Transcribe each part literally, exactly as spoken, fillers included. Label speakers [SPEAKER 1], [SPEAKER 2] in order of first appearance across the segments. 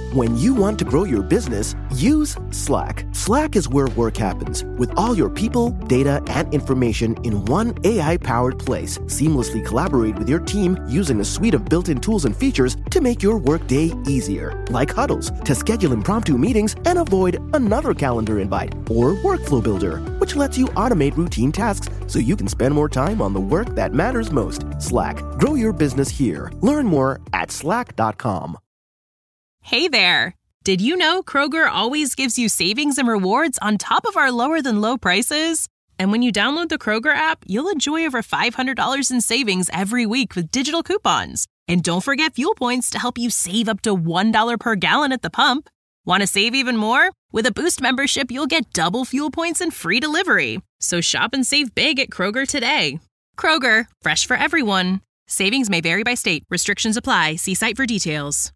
[SPEAKER 1] When you want to grow your business, use Slack. Slack is where work happens, with all your people, data, and information in one A I-powered place. Seamlessly collaborate with your team using a suite of built-in tools and features to make your workday easier, like huddles to schedule impromptu meetings and avoid another calendar invite, or Workflow Builder, which lets you automate routine tasks so you can spend more time on the work that matters most. Slack. Grow your business here. Learn more at slack dot com.
[SPEAKER 2] Hey there! Did you know Kroger always gives you savings and rewards on top of our lower-than-low prices? And when you download the Kroger app, you'll enjoy over five hundred dollars in savings every week with digital coupons. And don't forget fuel points to help you save up to one dollar per gallon at the pump. Want to save even more? With a Boost membership, you'll get double fuel points and free delivery. So shop and save big at Kroger today. Kroger, fresh for everyone. Savings may vary by state. Restrictions apply. See site for details.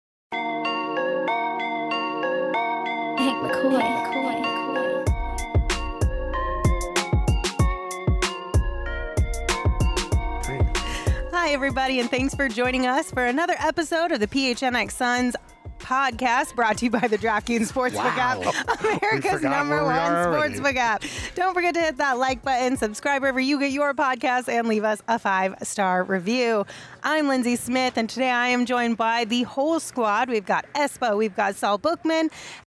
[SPEAKER 3] Hank McCoy. McCoy.
[SPEAKER 4] Hi, everybody, and thanks for joining us for another episode of the P H N X Suns podcast, brought to you by the DraftKings Sportsbook
[SPEAKER 5] Wow.
[SPEAKER 4] app, America's number one sportsbook app. Don't forget to hit that like button, subscribe wherever you get your podcast, and leave us a five-star review. I'm Lindsay Smith, and today I am joined by the whole squad. We've got Espo, we've got Saul Bookman.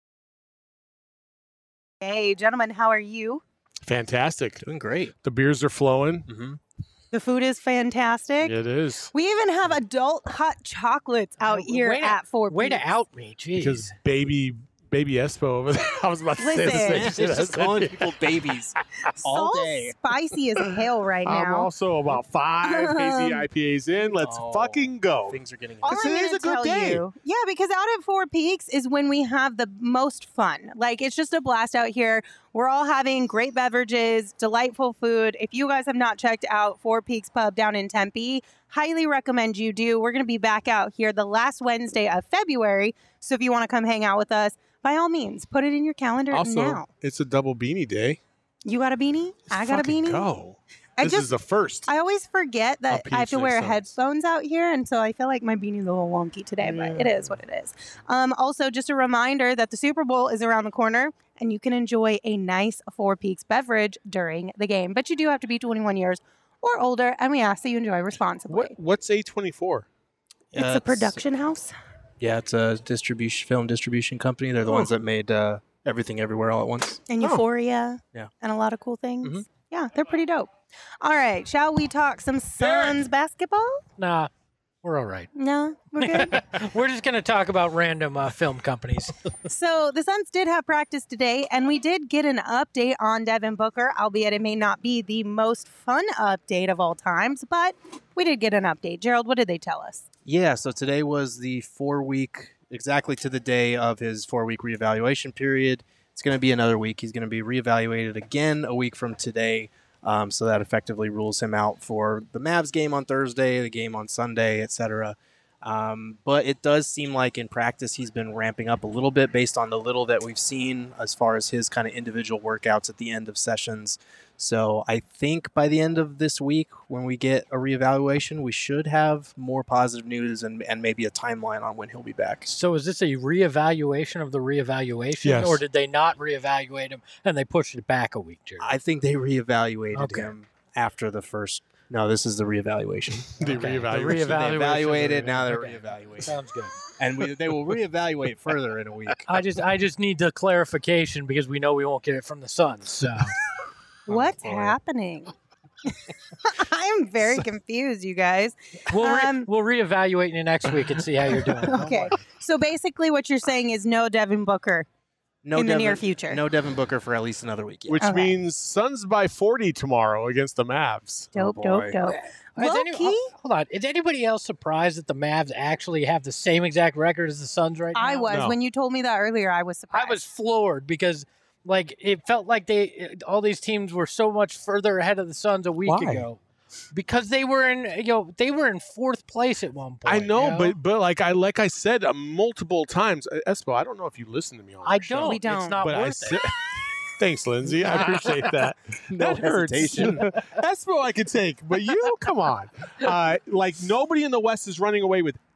[SPEAKER 4] Hey, gentlemen, how are you?
[SPEAKER 5] Fantastic.
[SPEAKER 6] Doing great.
[SPEAKER 5] The beers are flowing.
[SPEAKER 6] Mm-hmm.
[SPEAKER 4] The food is fantastic.
[SPEAKER 5] It is.
[SPEAKER 4] We even have adult hot chocolates out here
[SPEAKER 7] way to,
[SPEAKER 4] at Four
[SPEAKER 7] Way to
[SPEAKER 4] Peaks.
[SPEAKER 7] out me, jeez.
[SPEAKER 5] Because baby, baby Espo over there. I was about to say the
[SPEAKER 4] Listen.
[SPEAKER 5] same
[SPEAKER 6] She's
[SPEAKER 5] shit. I
[SPEAKER 6] just
[SPEAKER 5] said.
[SPEAKER 6] calling people babies all
[SPEAKER 4] So
[SPEAKER 6] day.
[SPEAKER 4] spicy as hell right
[SPEAKER 5] I'm
[SPEAKER 4] now.
[SPEAKER 5] also about five hazy
[SPEAKER 4] Um,
[SPEAKER 5] I P As in. Let's
[SPEAKER 6] Oh,
[SPEAKER 5] fucking go.
[SPEAKER 6] Things are getting
[SPEAKER 4] All
[SPEAKER 5] This
[SPEAKER 4] I'm
[SPEAKER 5] is
[SPEAKER 4] gonna
[SPEAKER 5] a good
[SPEAKER 4] tell
[SPEAKER 5] day.
[SPEAKER 4] you, yeah, because out at Four Peaks is when we have the most fun. Like, it's just a blast out here. We're all having great beverages, delightful food. If you guys have not checked out Four Peaks Pub down in Tempe, highly recommend you do. We're going to be back out here the last Wednesday of February. So if you want to come hang out with us, by all means, put it in your calendar
[SPEAKER 5] Also,
[SPEAKER 4] now.
[SPEAKER 5] it's a double beanie day.
[SPEAKER 4] You got a beanie?
[SPEAKER 5] Let's
[SPEAKER 4] I got a
[SPEAKER 5] fucking
[SPEAKER 4] beanie.
[SPEAKER 5] Go.
[SPEAKER 4] I
[SPEAKER 5] This
[SPEAKER 4] just
[SPEAKER 5] is a first.
[SPEAKER 4] I always forget that
[SPEAKER 5] Up
[SPEAKER 4] I have to
[SPEAKER 5] P H N X
[SPEAKER 4] wear
[SPEAKER 5] Suns.
[SPEAKER 4] headphones out here, and so I feel like my beanie's a little wonky today, but it is what it is. Um, also, just a reminder that the Super Bowl is around the corner, and you can enjoy a nice Four Peaks beverage during the game. But you do have to be twenty-one years or older, and we ask that you enjoy responsibly.
[SPEAKER 5] What What's A twenty-four?
[SPEAKER 4] It's
[SPEAKER 6] Yeah,
[SPEAKER 4] a production house.
[SPEAKER 6] Yeah, it's a distribution film distribution company. They're the
[SPEAKER 5] Oh.
[SPEAKER 6] ones that made uh, Everything Everywhere All at Once.
[SPEAKER 4] And
[SPEAKER 5] Oh.
[SPEAKER 4] Euphoria.
[SPEAKER 6] Yeah.
[SPEAKER 4] And a lot of cool things.
[SPEAKER 6] Mhm.
[SPEAKER 4] Yeah, they're pretty dope. All right, shall we talk some Suns basketball?
[SPEAKER 7] Nah, we're all right.
[SPEAKER 4] No, we're good.
[SPEAKER 7] We're just going to talk about random uh, film companies.
[SPEAKER 4] So the Suns did have practice today, and we did get an update on Devin Booker, albeit it may not be the most fun update of all times, but we did get an update. Gerald, what did they tell us?
[SPEAKER 6] Yeah, so today was the four week, exactly to the day of his four week reevaluation period. It's going to be another week. He's going to be reevaluated again a week from today. Um, so that effectively rules him out for the Mavs game on Thursday, the game on Sunday, et cetera. Um, but it does seem like in practice he's been ramping up a little bit based on the little that we've seen as far as his kind of individual workouts at the end of sessions. So I think by the end of this week, when we get a reevaluation, we should have more positive news and, and maybe a timeline on when he'll be back.
[SPEAKER 7] So is this a reevaluation of the reevaluation,
[SPEAKER 5] Yes.
[SPEAKER 7] or did they not reevaluate him and they pushed it back a week, Jerry?
[SPEAKER 6] I think they reevaluated
[SPEAKER 7] Okay.
[SPEAKER 6] him after the first. No, this is the reevaluation.
[SPEAKER 5] The
[SPEAKER 7] Okay, the
[SPEAKER 5] reevaluation.
[SPEAKER 6] They
[SPEAKER 7] reevaluation.
[SPEAKER 6] evaluated, now they're
[SPEAKER 7] Okay.
[SPEAKER 6] reevaluating.
[SPEAKER 7] Sounds good.
[SPEAKER 6] And we, they will reevaluate further in a week.
[SPEAKER 7] I just, I just need the clarification because we know we won't get it from the Suns. So
[SPEAKER 4] What's
[SPEAKER 6] boy.
[SPEAKER 4] happening? I am very confused, you guys.
[SPEAKER 7] we'll re-
[SPEAKER 4] Um,
[SPEAKER 7] we'll reevaluate you next week and see how you're doing. Don't
[SPEAKER 4] Okay,
[SPEAKER 7] worry.
[SPEAKER 4] so basically what you're saying is no Devin Booker.
[SPEAKER 6] No
[SPEAKER 4] In the
[SPEAKER 6] Devin,
[SPEAKER 4] near future.
[SPEAKER 6] No Devin Booker for at least another week. Yeah.
[SPEAKER 5] Which
[SPEAKER 4] Okay.
[SPEAKER 5] means Suns by forty tomorrow against the Mavs.
[SPEAKER 4] Dope,
[SPEAKER 6] Oh,
[SPEAKER 4] dope,
[SPEAKER 6] boy.
[SPEAKER 4] dope.
[SPEAKER 7] Is
[SPEAKER 4] Low
[SPEAKER 7] any-
[SPEAKER 4] key,
[SPEAKER 7] hold on. Is anybody else surprised that the Mavs actually have the same exact record as the Suns right now?
[SPEAKER 4] I was.
[SPEAKER 5] No.
[SPEAKER 4] When you told me that earlier, I was surprised.
[SPEAKER 7] I was floored because, like, it felt like they all these teams were so much further ahead of the Suns a week
[SPEAKER 5] Why?
[SPEAKER 7] ago because they were in, you know, they were in fourth place at one point.
[SPEAKER 5] I know,
[SPEAKER 7] you
[SPEAKER 5] but but like I like I said uh, multiple times, uh, Espo. I don't know if you listen to me on.
[SPEAKER 7] I
[SPEAKER 5] our show,
[SPEAKER 7] don't.
[SPEAKER 4] We don't.
[SPEAKER 7] It's not
[SPEAKER 5] but I
[SPEAKER 7] worth
[SPEAKER 5] said.
[SPEAKER 7] it.
[SPEAKER 5] Thanks, Lindsay. I appreciate that.
[SPEAKER 6] No
[SPEAKER 5] that hurts.
[SPEAKER 6] hesitation.
[SPEAKER 5] Espo I could take, but you, come on. Uh, like nobody in the West is running away with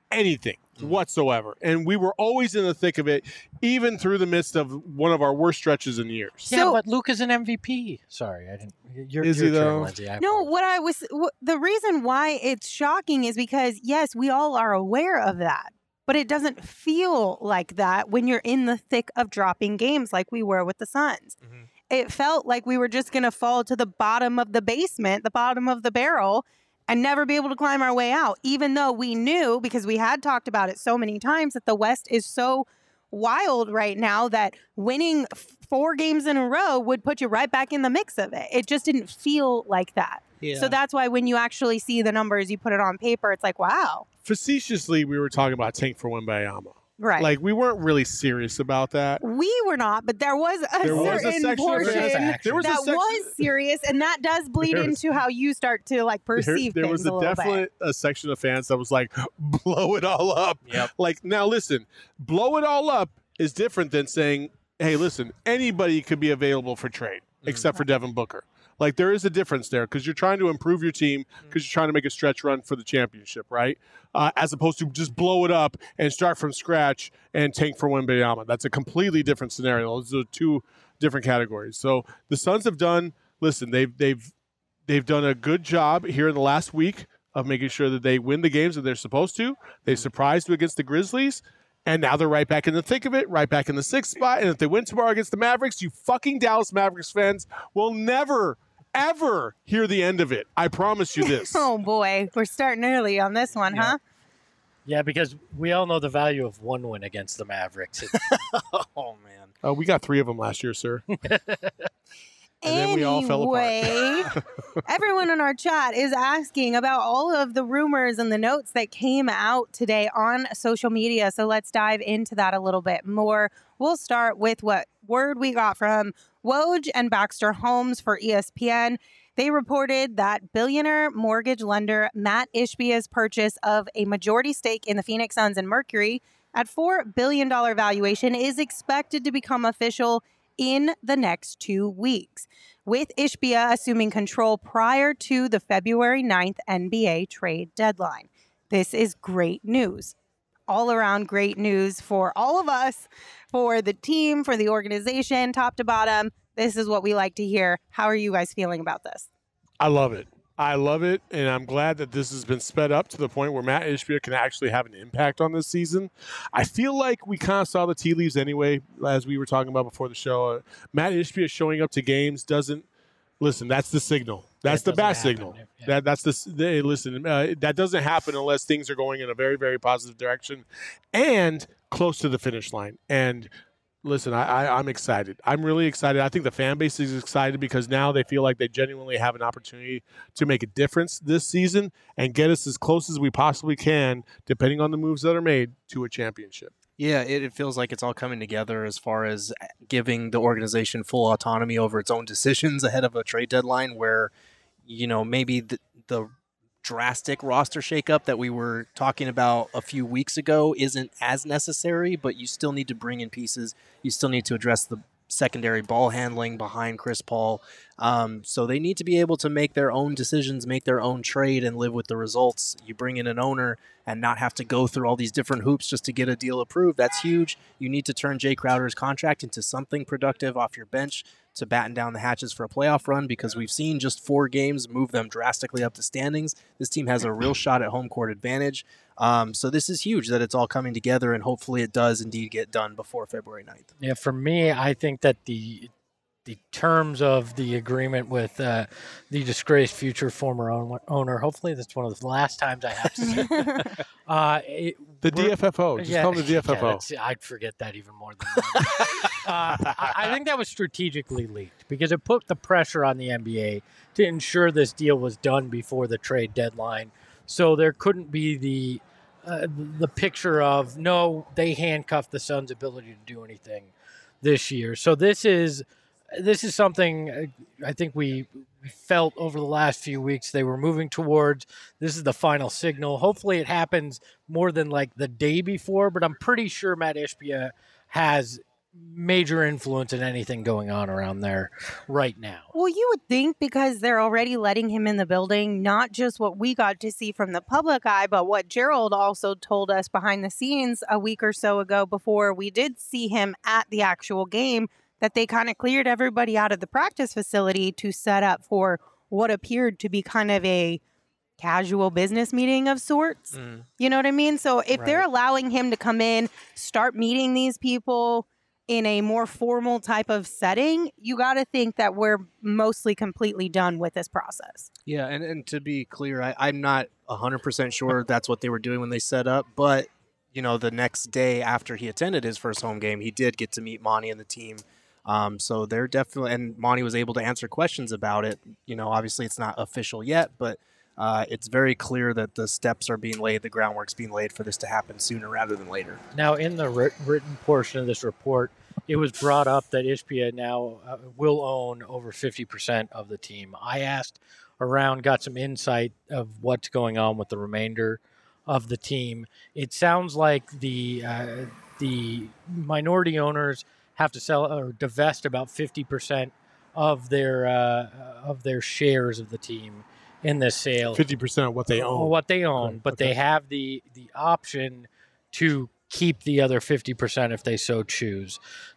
[SPEAKER 5] anything whatsoever. And we were always in the thick of it, even through the midst of one of our worst stretches in years.
[SPEAKER 7] Yeah,
[SPEAKER 4] So-
[SPEAKER 7] but Luke is an M V P. Sorry, I didn't. You're,
[SPEAKER 5] Is
[SPEAKER 7] your
[SPEAKER 5] he,
[SPEAKER 7] turn,
[SPEAKER 5] though?
[SPEAKER 7] Lindsay. I
[SPEAKER 4] No,
[SPEAKER 7] apologize.
[SPEAKER 4] what I was, wh- the reason why it's shocking is because, yes, we all are aware of that, but it doesn't feel like that when you're in the thick of dropping games like we were with the Suns.
[SPEAKER 6] Mhm.
[SPEAKER 4] It felt like we were just going to fall to the bottom of the basement, the bottom of the barrel, and never be able to climb our way out, even though we knew, because we had talked about it so many times, that the West is so wild right now that winning f- four games in a row would put you right back in the mix of it. It just didn't feel like that.
[SPEAKER 6] Yeah.
[SPEAKER 4] So that's why when you actually see the numbers, you put it on paper, it's like, wow.
[SPEAKER 5] Facetiously, we were talking about Tank for Wembayama.
[SPEAKER 4] Right.
[SPEAKER 5] Like, we weren't really serious about that.
[SPEAKER 4] we were not, but there was a
[SPEAKER 5] There was a
[SPEAKER 4] certain
[SPEAKER 5] section of
[SPEAKER 4] portion
[SPEAKER 5] fans- there was a
[SPEAKER 4] that
[SPEAKER 5] section-
[SPEAKER 4] was serious, and that does bleed
[SPEAKER 5] There was-
[SPEAKER 4] into how you start to like
[SPEAKER 5] There,
[SPEAKER 4] perceive
[SPEAKER 5] there
[SPEAKER 4] things
[SPEAKER 5] was
[SPEAKER 4] a
[SPEAKER 5] a
[SPEAKER 4] little
[SPEAKER 5] definite a section of fans that was like, blow it all up.
[SPEAKER 6] Yep.
[SPEAKER 5] Like, now listen, blow it all up is different than saying, hey, listen, anybody could be available for trade except for Devin Booker. Like, there is a difference there because you're trying to improve your team because you're trying to make a stretch run for the championship, right? Uh, as opposed to just blow it up and start from scratch and tank for Wembayama. That's a completely different scenario. Those are two different categories. So the Suns have done. Listen, they've they've they've done a good job here in the last week of making sure that they win the games that they're supposed to. They surprised you against the Grizzlies. And now they're right back in the thick of it, right back in the sixth spot. And if they win tomorrow against the Mavericks, you fucking Dallas Mavericks fans will never, ever hear the end of it. I promise you this.
[SPEAKER 4] Oh boy, we're starting early on this one,
[SPEAKER 7] Yeah.
[SPEAKER 4] huh?
[SPEAKER 7] Yeah, because we all know the value of one win against the Mavericks. It-
[SPEAKER 6] Oh man.
[SPEAKER 5] Uh, we got three of them last year, sir. And then we all fell apart.
[SPEAKER 4] Anyway, everyone in our chat is asking about all of the rumors and the notes that came out today on social media. So let's dive into that a little bit more. We'll start with what word we got from Woj and Baxter Holmes for E S P N. They reported that billionaire mortgage lender Matt Ishbia's purchase of a majority stake in the Phoenix Suns and Mercury at four billion dollars valuation is expected to become official in the next two weeks, with Ishbia assuming control prior to the February ninth N B A trade deadline. This is great news. All around great news for all of us, for the team, for the organization, top to bottom. This is what we like to hear. How are you guys feeling about this?
[SPEAKER 5] I love it. I love it, and I'm glad that this has been sped up to the point where Matt Ishbia can actually have an impact on this season. I feel like we kind of saw the tea leaves anyway, as we were talking about before the show. Uh, Matt Ishbia showing up to games doesn't – listen, that's the signal. That's
[SPEAKER 7] It
[SPEAKER 5] the
[SPEAKER 7] doesn't
[SPEAKER 5] bat
[SPEAKER 7] happen.
[SPEAKER 5] signal.
[SPEAKER 7] Yeah.
[SPEAKER 5] That That's the s- they, – listen, uh, that doesn't happen unless things are going in a very, very positive direction and close to the finish line. And – Listen, I, I, I'm excited. I'm really excited. I think the fan base is excited because now they feel like they genuinely have an opportunity to make a difference this season and get us as close as we possibly can, depending on the moves that are made, to a championship.
[SPEAKER 6] Yeah, it, it feels like it's all coming together as far as giving the organization full autonomy over its own decisions ahead of a trade deadline where, you know, maybe the, the drastic roster shakeup that we were talking about a few weeks ago isn't as necessary, but you still need to bring in pieces. You still need to address the secondary ball handling behind Chris Paul. Um, so they need to be able to make their own decisions, make their own trade, and live with the results. You bring in an owner and not have to go through all these different hoops just to get a deal approved. That's huge. You need to turn Jay Crowder's contract into something productive off your bench to batten down the hatches for a playoff run, because we've seen just four games move them drastically up the standings. This team has a real shot at home court advantage. Um, so this is huge that it's all coming together, and hopefully it does indeed get done before February ninth.
[SPEAKER 7] Yeah, for me, I think that the the terms of the agreement with uh, the disgraced future former own- owner, hopefully that's one of the last times I have to say it. uh, it,
[SPEAKER 5] The
[SPEAKER 7] we're-
[SPEAKER 5] D F F O. Just call them the D F F
[SPEAKER 7] yeah,
[SPEAKER 5] O.
[SPEAKER 7] that's- I'd forget that even more than that. uh, I, I think that was strategically leaked because it put the pressure on the N B A to ensure this deal was done before the trade deadline. So there couldn't be the uh, the picture of, no, they handcuffed the Suns' ability to do anything this year. So this is this is something uh, I think we felt over the last few weeks they were moving towards. This is the final signal. Hopefully it happens more than like the day before, but I'm pretty sure Matt Ishbia has major influence in anything going on around there right now.
[SPEAKER 4] Well, you would think because they're already letting him in the building, not just what we got to see from the public eye, but what Gerald also told us behind the scenes a week or so ago before we did see him at the actual game, that they kind of cleared everybody out of the practice facility to set up for what appeared to be kind of a casual business meeting of sorts. Mm. You know what I mean? So if right. they're allowing him to come in, start meeting these people in a more formal type of setting, you got to think that we're mostly completely done with this process.
[SPEAKER 6] Yeah, and, and to be clear, I, I'm not one hundred percent sure that's what they were doing when they set up, but, you know, the next day after he attended his first home game, he did get to meet Monty and the team. Um, so they're definitely, and Monty was able to answer questions about it. You know, obviously it's not official yet, but uh, it's very clear that the steps are being laid, the groundwork's being laid for this to happen sooner rather than later.
[SPEAKER 7] Now, in the writ- written portion of this report, it was brought up that Ishbia now uh, will own over fifty percent of the team. I asked around, got some insight of what's going on with the remainder of the team. It sounds like the uh, the minority owners have to sell or divest about fifty percent of their uh, of their shares of the team in this sale.
[SPEAKER 5] fifty percent of what they own.
[SPEAKER 7] What they own, but okay. they have the the option to keep the other fifty percent if they so choose.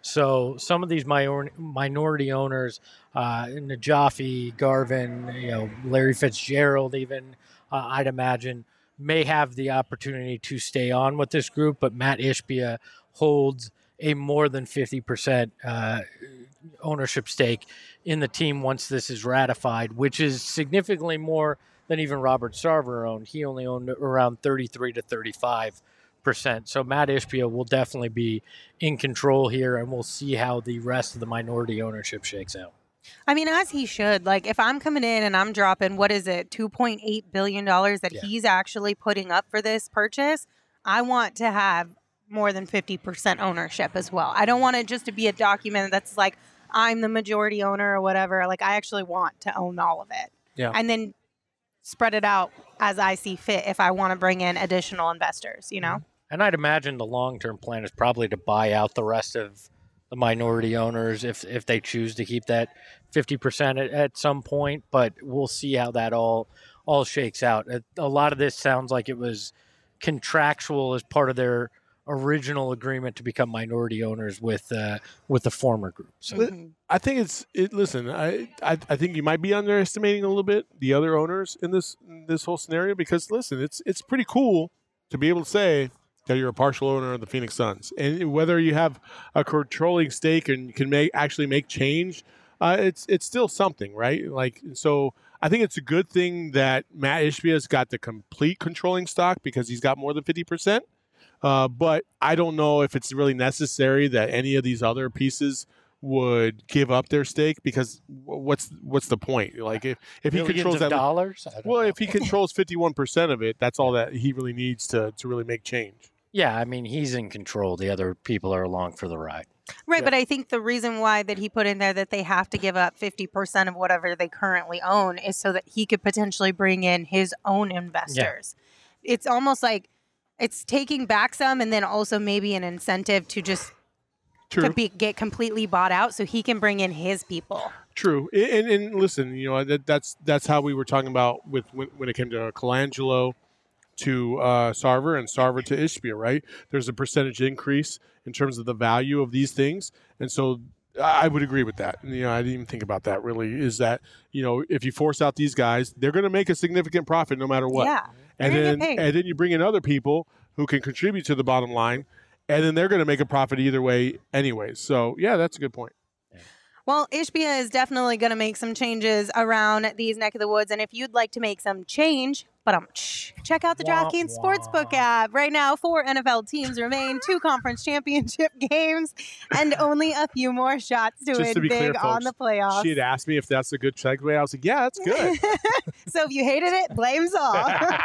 [SPEAKER 7] So some of these minor, minority owners, uh, Najafi, Garvin, you know, Larry Fitzgerald even, uh, I'd imagine, may have the opportunity to stay on with this group, but Matt Ishbia holds a more than fifty percent uh, ownership stake in the team once this is ratified, which is significantly more than even Robert Sarver owned. He only owned around thirty-three to thirty-five percent. So Matt Ishbia will definitely be in control here, and we'll see how the rest of the minority ownership shakes out.
[SPEAKER 4] I mean, as he should. Like, if I'm coming in and I'm dropping, what is it, two point eight billion dollars that yeah. he's actually putting up for this purchase, I want to have more than fifty percent ownership as well. I don't want it just to be a document that's like, I'm the majority owner or whatever. Like, I actually want to own all of it.
[SPEAKER 7] Yeah.
[SPEAKER 4] And then spread it out as I see fit if I want to bring in additional investors, you know?
[SPEAKER 7] And I'd imagine the long-term plan is probably to buy out the rest of the minority owners if if they choose to keep that fifty percent at, at some point. But we'll see how that all all shakes out. A, a lot of this sounds like it was contractual as part of their original agreement to become minority owners with uh, with the former group. So
[SPEAKER 4] Mm-hmm.
[SPEAKER 5] I think it's it. Listen, I, I I think you might be underestimating a little bit the other owners in this in this whole scenario, because listen, it's it's pretty cool to be able to say that you're a partial owner of the Phoenix Suns, and whether you have a controlling stake and can make actually make change, uh, it's it's still something, right? Like, so I think it's a good thing that Matt Ishbia's got the complete controlling stock because he's got more than fifty percent. Uh, but I don't know if it's really necessary that any of these other pieces would give up their stake, because what's what's the point? Like, if, if he
[SPEAKER 7] Millions
[SPEAKER 5] controls
[SPEAKER 7] of
[SPEAKER 5] that
[SPEAKER 7] dollars,
[SPEAKER 5] well,
[SPEAKER 7] know.
[SPEAKER 5] if he controls fifty-one percent of it, that's all that he really needs to to really make change.
[SPEAKER 7] Yeah, I mean, he's in control. The other people are along for the ride.
[SPEAKER 4] Right,
[SPEAKER 5] Yeah.
[SPEAKER 4] but I think the reason why that he put in there that they have to give up fifty percent of whatever they currently own is so that he could potentially bring in his own investors. It's almost like it's taking back some and then also maybe an incentive to just
[SPEAKER 5] True.
[SPEAKER 4] to be, get completely bought out so he can bring in his people.
[SPEAKER 5] True, and, and listen, you know, that, that's that's how we were talking about with when, when it came to Colangelo to uh, Sarver and Sarver to Ishbia, right? There's a percentage increase in terms of the value of these things, and so I would agree with that. You know, I didn't even think about that. Really, is that, you know, if you force out these guys, they're going to make a significant profit no matter what.
[SPEAKER 4] Yeah,
[SPEAKER 5] and
[SPEAKER 4] they're gonna
[SPEAKER 5] then
[SPEAKER 4] get paid.
[SPEAKER 5] and then you bring in other people who can contribute to the bottom line, and then they're going to make a profit either way, anyways. So yeah, that's a good point.
[SPEAKER 4] Well, Ishbia is definitely going to make some changes around these neck of the woods. And if you'd like to make some change, but um, check out the
[SPEAKER 7] Wah,
[SPEAKER 4] DraftKings
[SPEAKER 7] wah.
[SPEAKER 4] Sportsbook app. Right now, four N F L teams remain, two conference championship games, and only a few more shots to
[SPEAKER 5] Just
[SPEAKER 4] win
[SPEAKER 5] to be
[SPEAKER 4] big
[SPEAKER 5] clear,
[SPEAKER 4] on
[SPEAKER 5] folks,
[SPEAKER 4] the playoffs.
[SPEAKER 5] she had asked me if that's a good segue. I was like, yeah, that's good.
[SPEAKER 4] So if you hated it, blame Saul.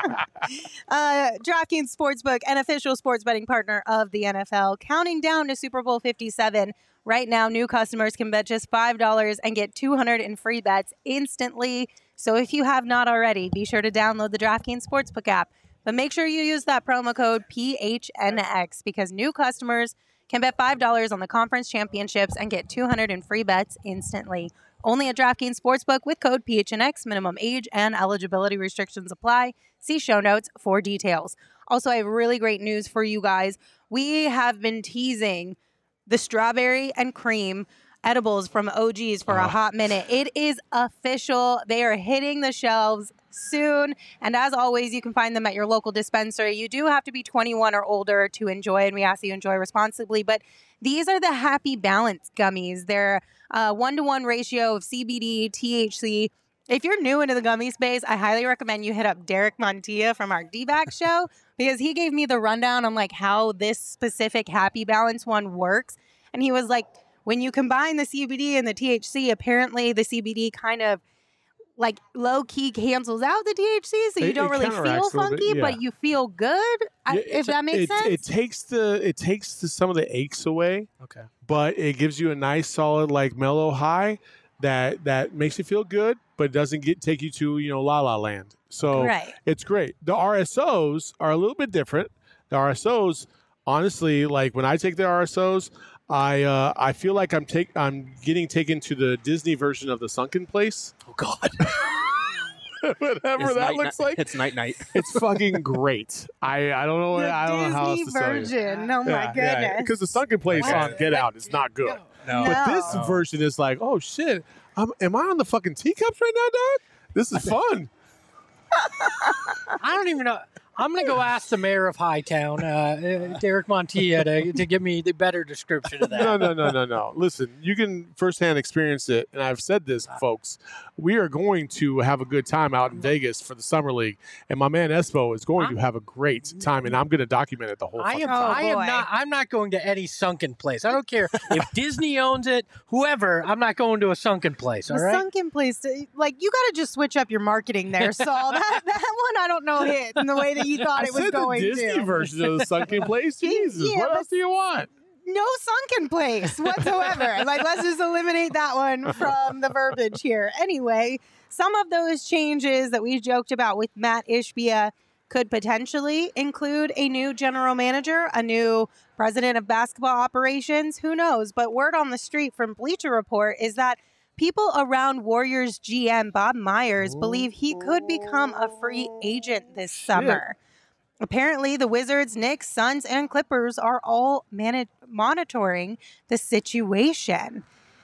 [SPEAKER 4] uh, DraftKings Sportsbook, an official sports betting partner of the N F L, counting down to Super Bowl fifty-seven. Right now, new customers can bet just five dollars and get two hundred in free bets instantly. So if you have not already, be sure to download the DraftKings Sportsbook app. But make sure you use that promo code P H N X because new customers can bet five dollars on the conference championships and get two hundred in free bets instantly. Only at DraftKings Sportsbook with code P H N X. Minimum age and eligibility restrictions apply. See show notes for details. Also, I have really great news for you guys. We have been teasing the strawberry and cream edibles from O G's for a hot minute. It is official. They are hitting the shelves soon. And as always, you can find them at your local dispensary. You do have to be twenty-one or older to enjoy, and we ask that you enjoy responsibly. But these are the Happy Balance gummies. They're a one-to-one ratio of C B D, T H C. If you're new into the gummy space, I highly recommend you hit up Derek Montilla from our D-Back show because he gave me the rundown on like how this specific Happy Balance one works. And he was like, when you combine the C B D and the T H C, apparently the C B D kind of like low-key cancels out the T H C, so you
[SPEAKER 5] It-
[SPEAKER 4] don't
[SPEAKER 5] it
[SPEAKER 4] really
[SPEAKER 5] counteracts
[SPEAKER 4] feel
[SPEAKER 5] a little
[SPEAKER 4] funky,
[SPEAKER 5] bit, yeah.
[SPEAKER 4] but you feel good, I-
[SPEAKER 5] Yeah,
[SPEAKER 4] if that makes
[SPEAKER 5] it,
[SPEAKER 4] sense.
[SPEAKER 5] It takes the it takes the, some of the aches away,
[SPEAKER 6] Okay.
[SPEAKER 5] but it gives you a nice, solid, like mellow high that that makes you feel good, but doesn't get take you to you know la la land. So
[SPEAKER 4] Right.
[SPEAKER 5] it's great. The R S Os are a little bit different. The R S Os, honestly, like when I take the R S Os, I uh, I feel like I'm take I'm getting taken to the Disney version of the Sunken Place.
[SPEAKER 6] Oh God.
[SPEAKER 5] Whatever
[SPEAKER 6] It's
[SPEAKER 5] that
[SPEAKER 6] night,
[SPEAKER 5] looks
[SPEAKER 6] night-
[SPEAKER 5] like.
[SPEAKER 6] It's night night.
[SPEAKER 5] It's fucking great. I, I don't know.
[SPEAKER 4] The
[SPEAKER 5] I don't know how else
[SPEAKER 4] Disney
[SPEAKER 5] to tell you.
[SPEAKER 4] version. Oh my goodness.
[SPEAKER 5] Because the Sunken Place
[SPEAKER 6] What?
[SPEAKER 5] on Get Out is not good.
[SPEAKER 6] No.
[SPEAKER 5] But this
[SPEAKER 6] No.
[SPEAKER 5] version is like, oh shit, I'm, am I on the fucking teacups right now, dog? This is fun.
[SPEAKER 7] I don't even know. I'm going to go ask the mayor of Hightown, uh, uh, Derek Montilla, to, to give me the better description of that.
[SPEAKER 5] No, no, no, no, no. Listen, you can firsthand experience it, and I've said this, folks. We are going to have a good time out in Vegas for the Summer League, and my man Espo is going to have a great time, and I'm going to document it the whole
[SPEAKER 7] I
[SPEAKER 5] fucking
[SPEAKER 7] am.
[SPEAKER 4] Oh,
[SPEAKER 5] time.
[SPEAKER 7] I am
[SPEAKER 4] boy.
[SPEAKER 7] not. I'm not going to any sunken place. I don't care if Disney owns it, whoever. I'm not going to a sunken place. All
[SPEAKER 4] The
[SPEAKER 7] right.
[SPEAKER 4] sunken place, uh, like you got to just switch up your marketing there, Saul. that that one I don't know hit in the way that you thought
[SPEAKER 5] I
[SPEAKER 4] it was
[SPEAKER 5] said
[SPEAKER 4] going
[SPEAKER 5] the Disney
[SPEAKER 4] to.
[SPEAKER 5] version of the Sunken Place. Jesus,
[SPEAKER 4] Yeah,
[SPEAKER 5] what
[SPEAKER 4] but-
[SPEAKER 5] else do you want?
[SPEAKER 4] No sunken place whatsoever. Like let's just eliminate that one from the verbiage here. Anyway, some of those changes that we joked about with Matt Ishbia could potentially include a new general manager, a new president of basketball operations. Who knows? But word on the street from Bleacher Report is that people around Warriors G M Bob Myers believe he could become a free agent this summer. Apparently, the Wizards, Knicks, Suns, and Clippers are all manag- monitoring the situation.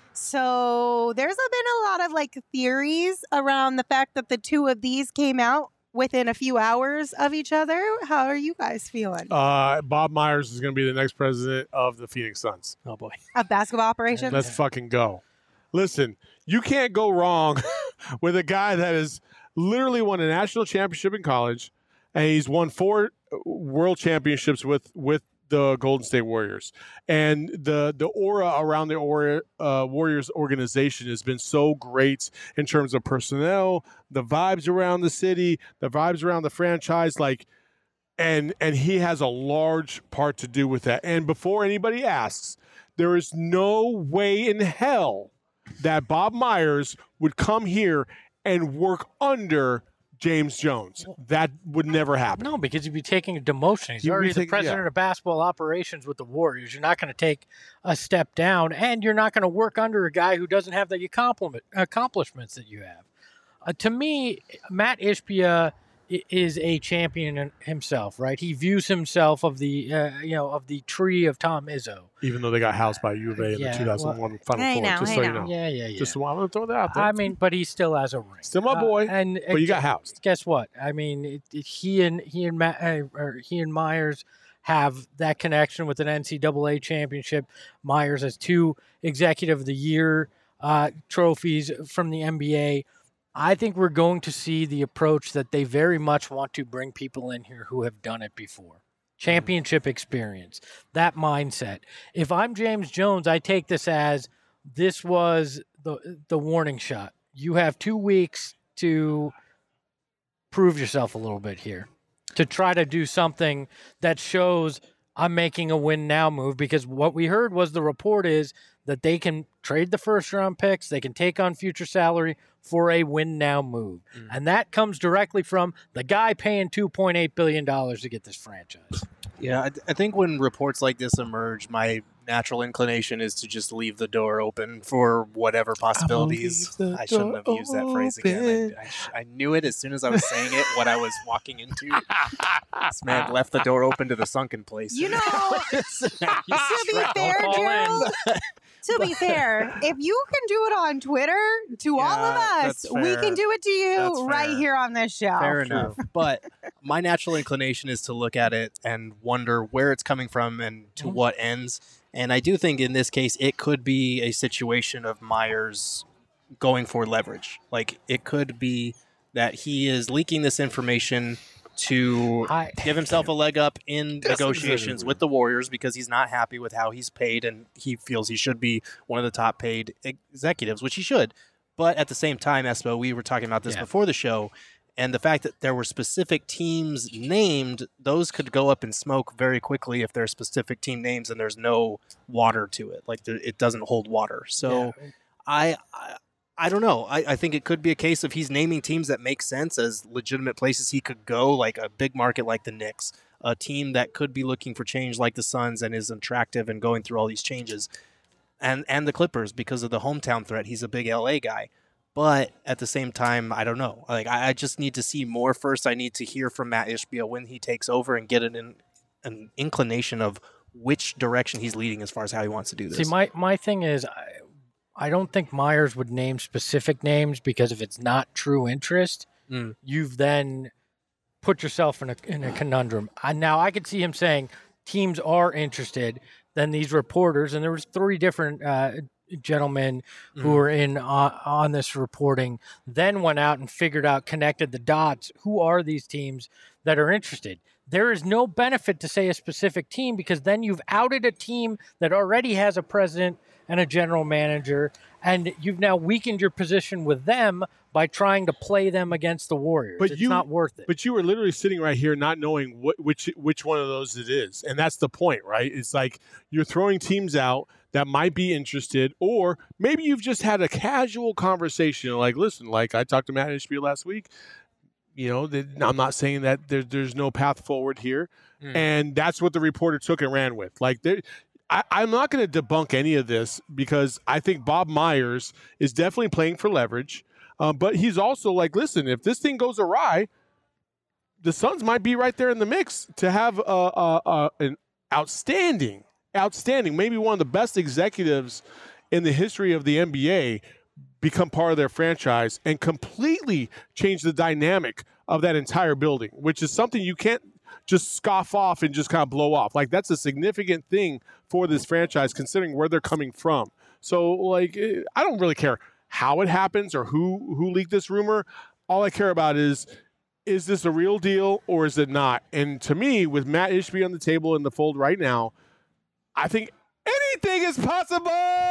[SPEAKER 4] So there's been a lot of like theories around the fact that the two of these came out within a few hours of each other. How are you guys feeling?
[SPEAKER 5] Uh, Bob Myers is going to be the next president of the Phoenix Suns.
[SPEAKER 6] Oh boy.
[SPEAKER 4] Of basketball operations?
[SPEAKER 5] Let's fucking go. Listen, you can't go wrong with a guy that has literally won a national championship in college, and he's won four world championships with with the Golden State Warriors. And the the aura around the aura, uh, Warriors organization has been so great in terms of personnel, the vibes around the city, the vibes around the franchise, like. And and he has a large part to do with that. And before anybody asks, there is no way in hell that Bob Myers would come here and work under James Jones. That would never happen.
[SPEAKER 7] No, because you'd be taking a demotion. He's
[SPEAKER 5] You'd be
[SPEAKER 7] already the
[SPEAKER 5] taking-
[SPEAKER 7] president
[SPEAKER 5] yeah.
[SPEAKER 7] of basketball operations with the Warriors. You're not going to take a step down, and you're not going to work under a guy who doesn't have the accomplishment, accomplishments that you have. Uh, to me, Matt Ishbia i- is a champion in himself, right? He views himself of the, uh, you know, of the tree of Tom Izzo.
[SPEAKER 5] Even though they got housed by U of A in
[SPEAKER 7] Yeah,
[SPEAKER 5] the two thousand one Final
[SPEAKER 4] Hey
[SPEAKER 5] Four,
[SPEAKER 4] now,
[SPEAKER 5] just
[SPEAKER 4] hey
[SPEAKER 5] so you
[SPEAKER 4] now.
[SPEAKER 5] know.
[SPEAKER 7] Yeah, yeah, yeah.
[SPEAKER 5] Just want to throw that out there.
[SPEAKER 7] I mean, but he still has a ring.
[SPEAKER 5] Still my boy,
[SPEAKER 7] Uh, and
[SPEAKER 5] but you got housed.
[SPEAKER 7] Guess what? I mean, it, it, he and he and Matt, uh, or he and Myers have that connection with an N C double A championship. Myers has two Executive of the Year uh, trophies from the N B A. I think we're going to see the approach that they very much want to bring people in here who have done it before. Championship experience, that mindset. If I'm James Jones, I take this as this was the the warning shot. You have two weeks to prove yourself a little bit here, to try to do something that shows I'm making a win now move, because what we heard was the report is that they can trade the first round picks, they can take on future salary for a win now move.
[SPEAKER 6] Mm.
[SPEAKER 7] And that comes directly from the guy paying two point eight billion dollars to get this franchise.
[SPEAKER 6] Yeah, I, I think when reports like this emerge, my natural inclination is to just leave the door open for whatever possibilities. I, I shouldn't have used that phrase again. I, I, sh- I knew it as soon as I was saying it, what I was walking into. This man left the door open to the sunken place.
[SPEAKER 4] You know, to be fair, Gerald, to be fair, if you can do it on Twitter to all of
[SPEAKER 6] Yeah,
[SPEAKER 4] us,
[SPEAKER 6] that's
[SPEAKER 4] we
[SPEAKER 6] fair.
[SPEAKER 4] can do it to you
[SPEAKER 6] That's
[SPEAKER 4] right
[SPEAKER 6] fair.
[SPEAKER 4] here on this show.
[SPEAKER 6] Fair enough. But my natural inclination is to look at it and wonder where it's coming from and to
[SPEAKER 7] Mhm.
[SPEAKER 6] what ends. And I do think in this case, it could be a situation of Myers going for leverage. Like, it could be that he is leaking this information to
[SPEAKER 7] I,
[SPEAKER 6] give himself a leg up in negotiations with the Warriors because he's not happy with how he's paid and he feels he should be one of the top paid executives, which he should. But at the same time, Espo, we were talking about this
[SPEAKER 7] Yeah.
[SPEAKER 6] before the show, and the fact that there were specific teams named, those could go up in smoke very quickly if there's specific team names and there's no water to it. Like, there, it doesn't hold water. So
[SPEAKER 7] yeah.
[SPEAKER 6] I, I I don't know. I, I think it could be a case of he's naming teams that make sense as legitimate places he could go, like a big market like the Knicks, a team that could be looking for change like the Suns and is attractive and going through all these changes, and and the Clippers because of the hometown threat. He's a big L A guy. But at the same time, I don't know. Like, I, I just need to see more first. I need to hear from Matt Ishbia when he takes over and get an, in, an inclination of which direction he's leading as far as how he wants to do this.
[SPEAKER 7] See, my, my thing is, I, I don't think Myers would name specific names because if it's not true interest,
[SPEAKER 6] Mm.
[SPEAKER 7] you've then put yourself in a in a conundrum. I, now, I could see him saying teams are interested. Then these reporters, and there was three different uh, gentlemen who
[SPEAKER 6] Mhm.
[SPEAKER 7] were in uh, on this reporting, then went out and figured out, connected the dots. Who are these teams that are interested? There is no benefit to say a specific team because then you've outed a team that already has a president and a general manager, and you've now weakened your position with them by trying to play them against the Warriors.
[SPEAKER 5] But
[SPEAKER 7] it's
[SPEAKER 5] you-
[SPEAKER 7] not worth it.
[SPEAKER 5] But you were literally sitting right here not knowing what, which which one of those it is. And that's the point, right? It's like you're throwing teams out that might be interested, or maybe you've just had a casual conversation. Like, listen, like I talked to Matt Ishbia last week. You know, that, I'm not saying that there, there's no path forward here.
[SPEAKER 6] Mm.
[SPEAKER 5] And that's what the reporter took and ran with. Like, there, I, I'm not going to debunk any of this because I think Bob Myers is definitely playing for leverage. Um, but he's also like, listen, if this thing goes awry, the Suns might be right there in the mix to have a, a, a, an outstanding, outstanding, maybe one of the best executives in the history of the N B A become part of their franchise and completely change the dynamic of that entire building, which is something you can't just scoff off and just kind of blow off. Like, that's a significant thing for this franchise considering where they're coming from. So, like, I don't really care how it happens or who who leaked this rumor. All I care about is, is this a real deal or is it not? And to me, with Matt Ishbia on the table in the fold right now, I think anything is possible.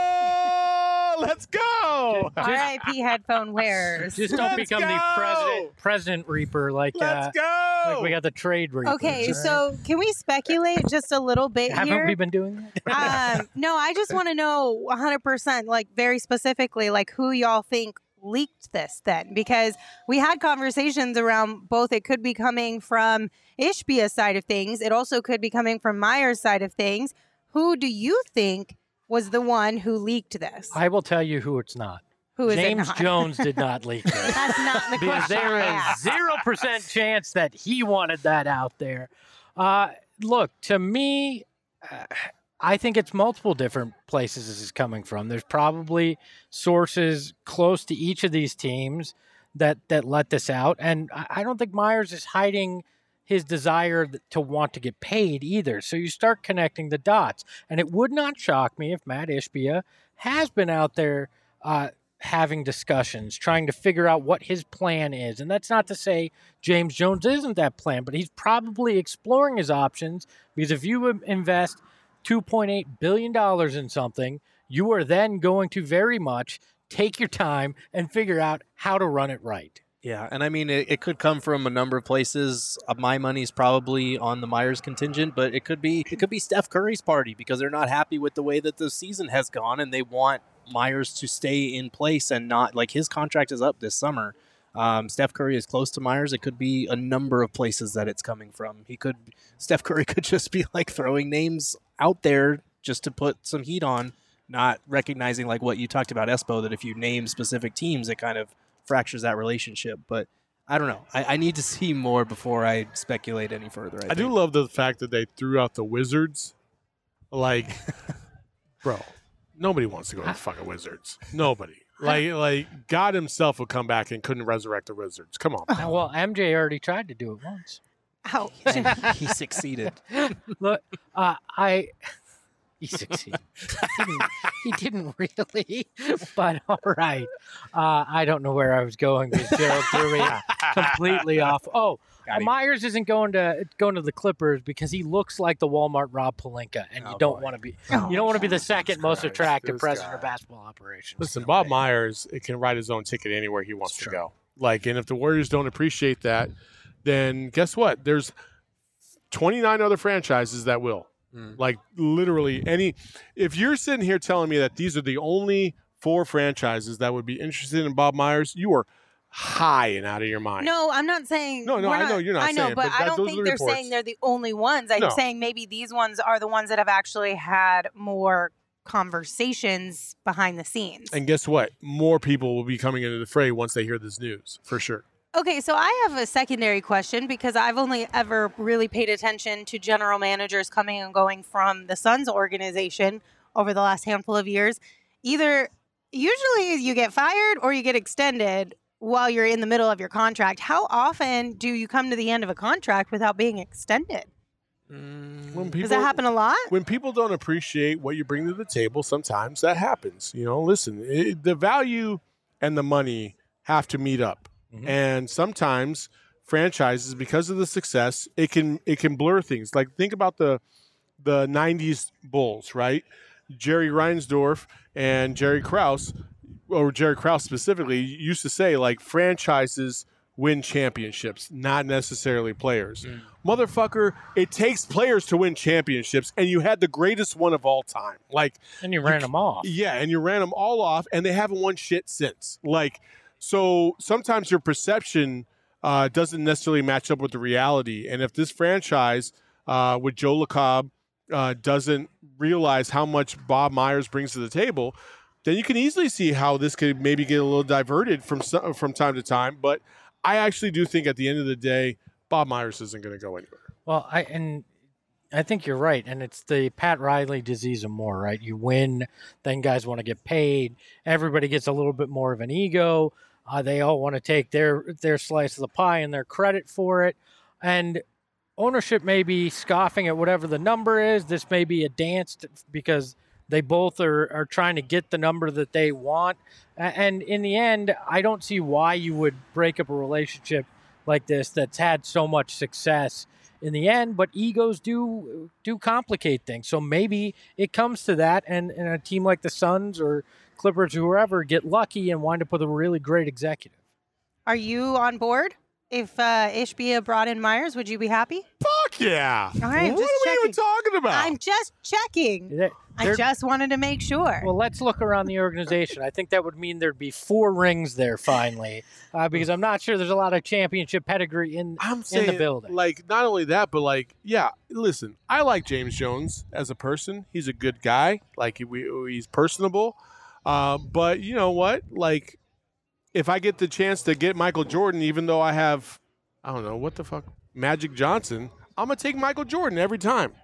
[SPEAKER 5] Let's go.
[SPEAKER 4] R I P headphone wearers.
[SPEAKER 7] Just don't
[SPEAKER 5] Let's
[SPEAKER 7] become the
[SPEAKER 5] go!
[SPEAKER 7] president president reaper like uh,
[SPEAKER 5] Let's go.
[SPEAKER 7] like we got the trade reapers.
[SPEAKER 4] Okay,
[SPEAKER 7] right?
[SPEAKER 4] so can we speculate just a little bit
[SPEAKER 7] haven't
[SPEAKER 4] here?
[SPEAKER 7] we been doing that?
[SPEAKER 4] um, no, I just want to know one hundred percent, like very specifically, like who y'all think leaked this then? Because we had conversations around both. It could be coming from Ishbia's side of things. It also could be coming from Myers' side of things. Who do you think was the one who leaked this?
[SPEAKER 7] I will tell you who it's not.
[SPEAKER 4] Who is
[SPEAKER 7] James
[SPEAKER 4] it not?
[SPEAKER 7] Jones did not leak this.
[SPEAKER 4] That's not the
[SPEAKER 7] Because
[SPEAKER 4] question.
[SPEAKER 7] there
[SPEAKER 4] I
[SPEAKER 7] is
[SPEAKER 4] asked.
[SPEAKER 7] zero percent chance that he wanted that out there. Uh, look, to me, uh, I think it's multiple different places this is coming from. There's probably sources close to each of these teams that that let this out, and I, I don't think Myers is hiding his desire th- to want to get paid either. So you start connecting the dots, and it would not shock me if Matt Ishbia has been out there uh, having discussions, trying to figure out what his plan is. And that's not to say James Jones isn't that plan, but he's probably exploring his options because if you im- invest two point eight billion dollars in something, you are then going to very much take your time and figure out how to run it right.
[SPEAKER 6] Yeah, and I mean, it, it could come from a number of places. Uh, my money's probably on the Myers contingent, but it could be it could be Steph Curry's party because they're not happy with the way that the season has gone, and they want Myers to stay in place and not like his contract is up this summer. Um, Steph Curry is close to Myers. It could be a number of places that it's coming from. He could Steph Curry could just be like throwing names out there just to put some heat on, not recognizing like what you talked about, Espo, that if you name specific teams, it kind of fractures that relationship. But I don't know. I, I need to see more before I speculate any further. I,
[SPEAKER 5] I do love the fact that they threw out the Wizards. Like, bro, nobody wants to go to the fucking Wizards. Nobody. Like, like God himself would come back and couldn't resurrect the Wizards. Come on.
[SPEAKER 7] Uh, Well, M J already tried to do it once.
[SPEAKER 4] Ouch.
[SPEAKER 6] And he succeeded.
[SPEAKER 7] Look, uh, I he succeeded. he, didn't, he didn't really, but all right. Uh, I don't know where I was going because Gerald threw me completely off. Oh,
[SPEAKER 6] Got him.
[SPEAKER 7] Myers isn't going to going to the Clippers because he looks like the Walmart Rob Pelinka, and you
[SPEAKER 6] Oh,
[SPEAKER 7] don't
[SPEAKER 6] boy.
[SPEAKER 7] want to be
[SPEAKER 4] Oh,
[SPEAKER 7] you don't want to be the second most
[SPEAKER 5] Christ,
[SPEAKER 7] attractive
[SPEAKER 5] this
[SPEAKER 7] president
[SPEAKER 5] guy.
[SPEAKER 7] of basketball operations.
[SPEAKER 5] Listen, Bob Myers it can write his own ticket anywhere he wants
[SPEAKER 7] It's
[SPEAKER 5] to
[SPEAKER 7] true.
[SPEAKER 5] go. Like, and if the Warriors don't appreciate that, then guess what? There's twenty-nine other franchises that will.
[SPEAKER 6] Mm.
[SPEAKER 5] Like, literally any. If you're sitting here telling me that these are the only four franchises that would be interested in Bob Myers, you are high and out of your mind.
[SPEAKER 4] No, I'm not saying.
[SPEAKER 5] No, no,
[SPEAKER 4] we're
[SPEAKER 5] I know you're not
[SPEAKER 4] I know,
[SPEAKER 5] saying,
[SPEAKER 4] but,
[SPEAKER 5] but
[SPEAKER 4] I
[SPEAKER 5] that-
[SPEAKER 4] don't
[SPEAKER 5] those are
[SPEAKER 4] think
[SPEAKER 5] the
[SPEAKER 4] they're
[SPEAKER 5] reports.
[SPEAKER 4] saying they're the only ones. I'm
[SPEAKER 5] No.
[SPEAKER 4] saying maybe these ones are the ones that have actually had more conversations behind the scenes.
[SPEAKER 5] And guess what? More people will be coming into the fray once they hear this news, for sure.
[SPEAKER 4] Okay, so I have a secondary question because I've only ever really paid attention to general managers coming and going from the Suns organization over the last handful of years. Either usually you get fired or you get extended while you're in the middle of your contract. How often do you come to the end of a contract without being extended?
[SPEAKER 5] When people,
[SPEAKER 4] Does that happen a lot?
[SPEAKER 5] When people don't appreciate what you bring to the table, sometimes that happens. You know, listen, it, the value and the money have to meet up.
[SPEAKER 7] Mhm.
[SPEAKER 5] And sometimes franchises, because of the success, it can it can blur things. Like, think about the the nineties Bulls, right? Jerry Reinsdorf and Jerry Krause, or Jerry Krause specifically, used to say, like, franchises win championships, not necessarily players. Motherfucker, it takes players to win championships, and you had the greatest one of all time. Like,
[SPEAKER 7] And you ran them off.
[SPEAKER 5] yeah, and you ran them all off, and they haven't won shit since. Like, so sometimes your perception uh, doesn't necessarily match up with the reality. And if this franchise uh, with Joe LaCobb uh, doesn't realize how much Bob Myers brings to the table, then you can easily see how this could maybe get a little diverted from some, from time to time. But I actually do think at the end of the day, Bob Myers isn't going to go anywhere.
[SPEAKER 7] Well, I and I think you're right, and it's the Pat Riley disease of more, right? You win, then guys want to get paid. Everybody gets a little bit more of an ego. Uh, they all want to take their their slice of the pie and their credit for it. And ownership may be scoffing at whatever the number is. This may be a dance to, because they both are, are trying to get the number that they want. A- And in the end, I don't see why you would break up a relationship like this that's had so much success in the end, but egos do do complicate things. So maybe it comes to that, and, and a team like the Suns or Clippers or whoever get lucky and wind up with a really great executive.
[SPEAKER 4] Are you on board? If uh, Ishbia brought in Myers, would you be happy?
[SPEAKER 5] Fuck yeah.
[SPEAKER 4] All right, I'm
[SPEAKER 5] what
[SPEAKER 4] just
[SPEAKER 5] are we even
[SPEAKER 4] checking.
[SPEAKER 5] talking about?
[SPEAKER 4] I'm just checking.
[SPEAKER 7] They're-
[SPEAKER 4] I
[SPEAKER 7] they're-
[SPEAKER 4] just wanted to make sure.
[SPEAKER 7] Well, let's look around the organization. I think that would mean there'd be four rings there finally, uh, because I'm not sure there's a lot of championship pedigree in
[SPEAKER 5] I'm
[SPEAKER 7] in
[SPEAKER 5] saying,
[SPEAKER 7] the building.
[SPEAKER 5] like, not only that, but like, yeah, listen, I like James Jones as a person. He's a good guy. Like, we, he's personable. Uh, but you know what? Like, if I get the chance to get Michael Jordan, even though I have, I don't know, what the fuck, Magic Johnson, I'm going to take Michael Jordan every time.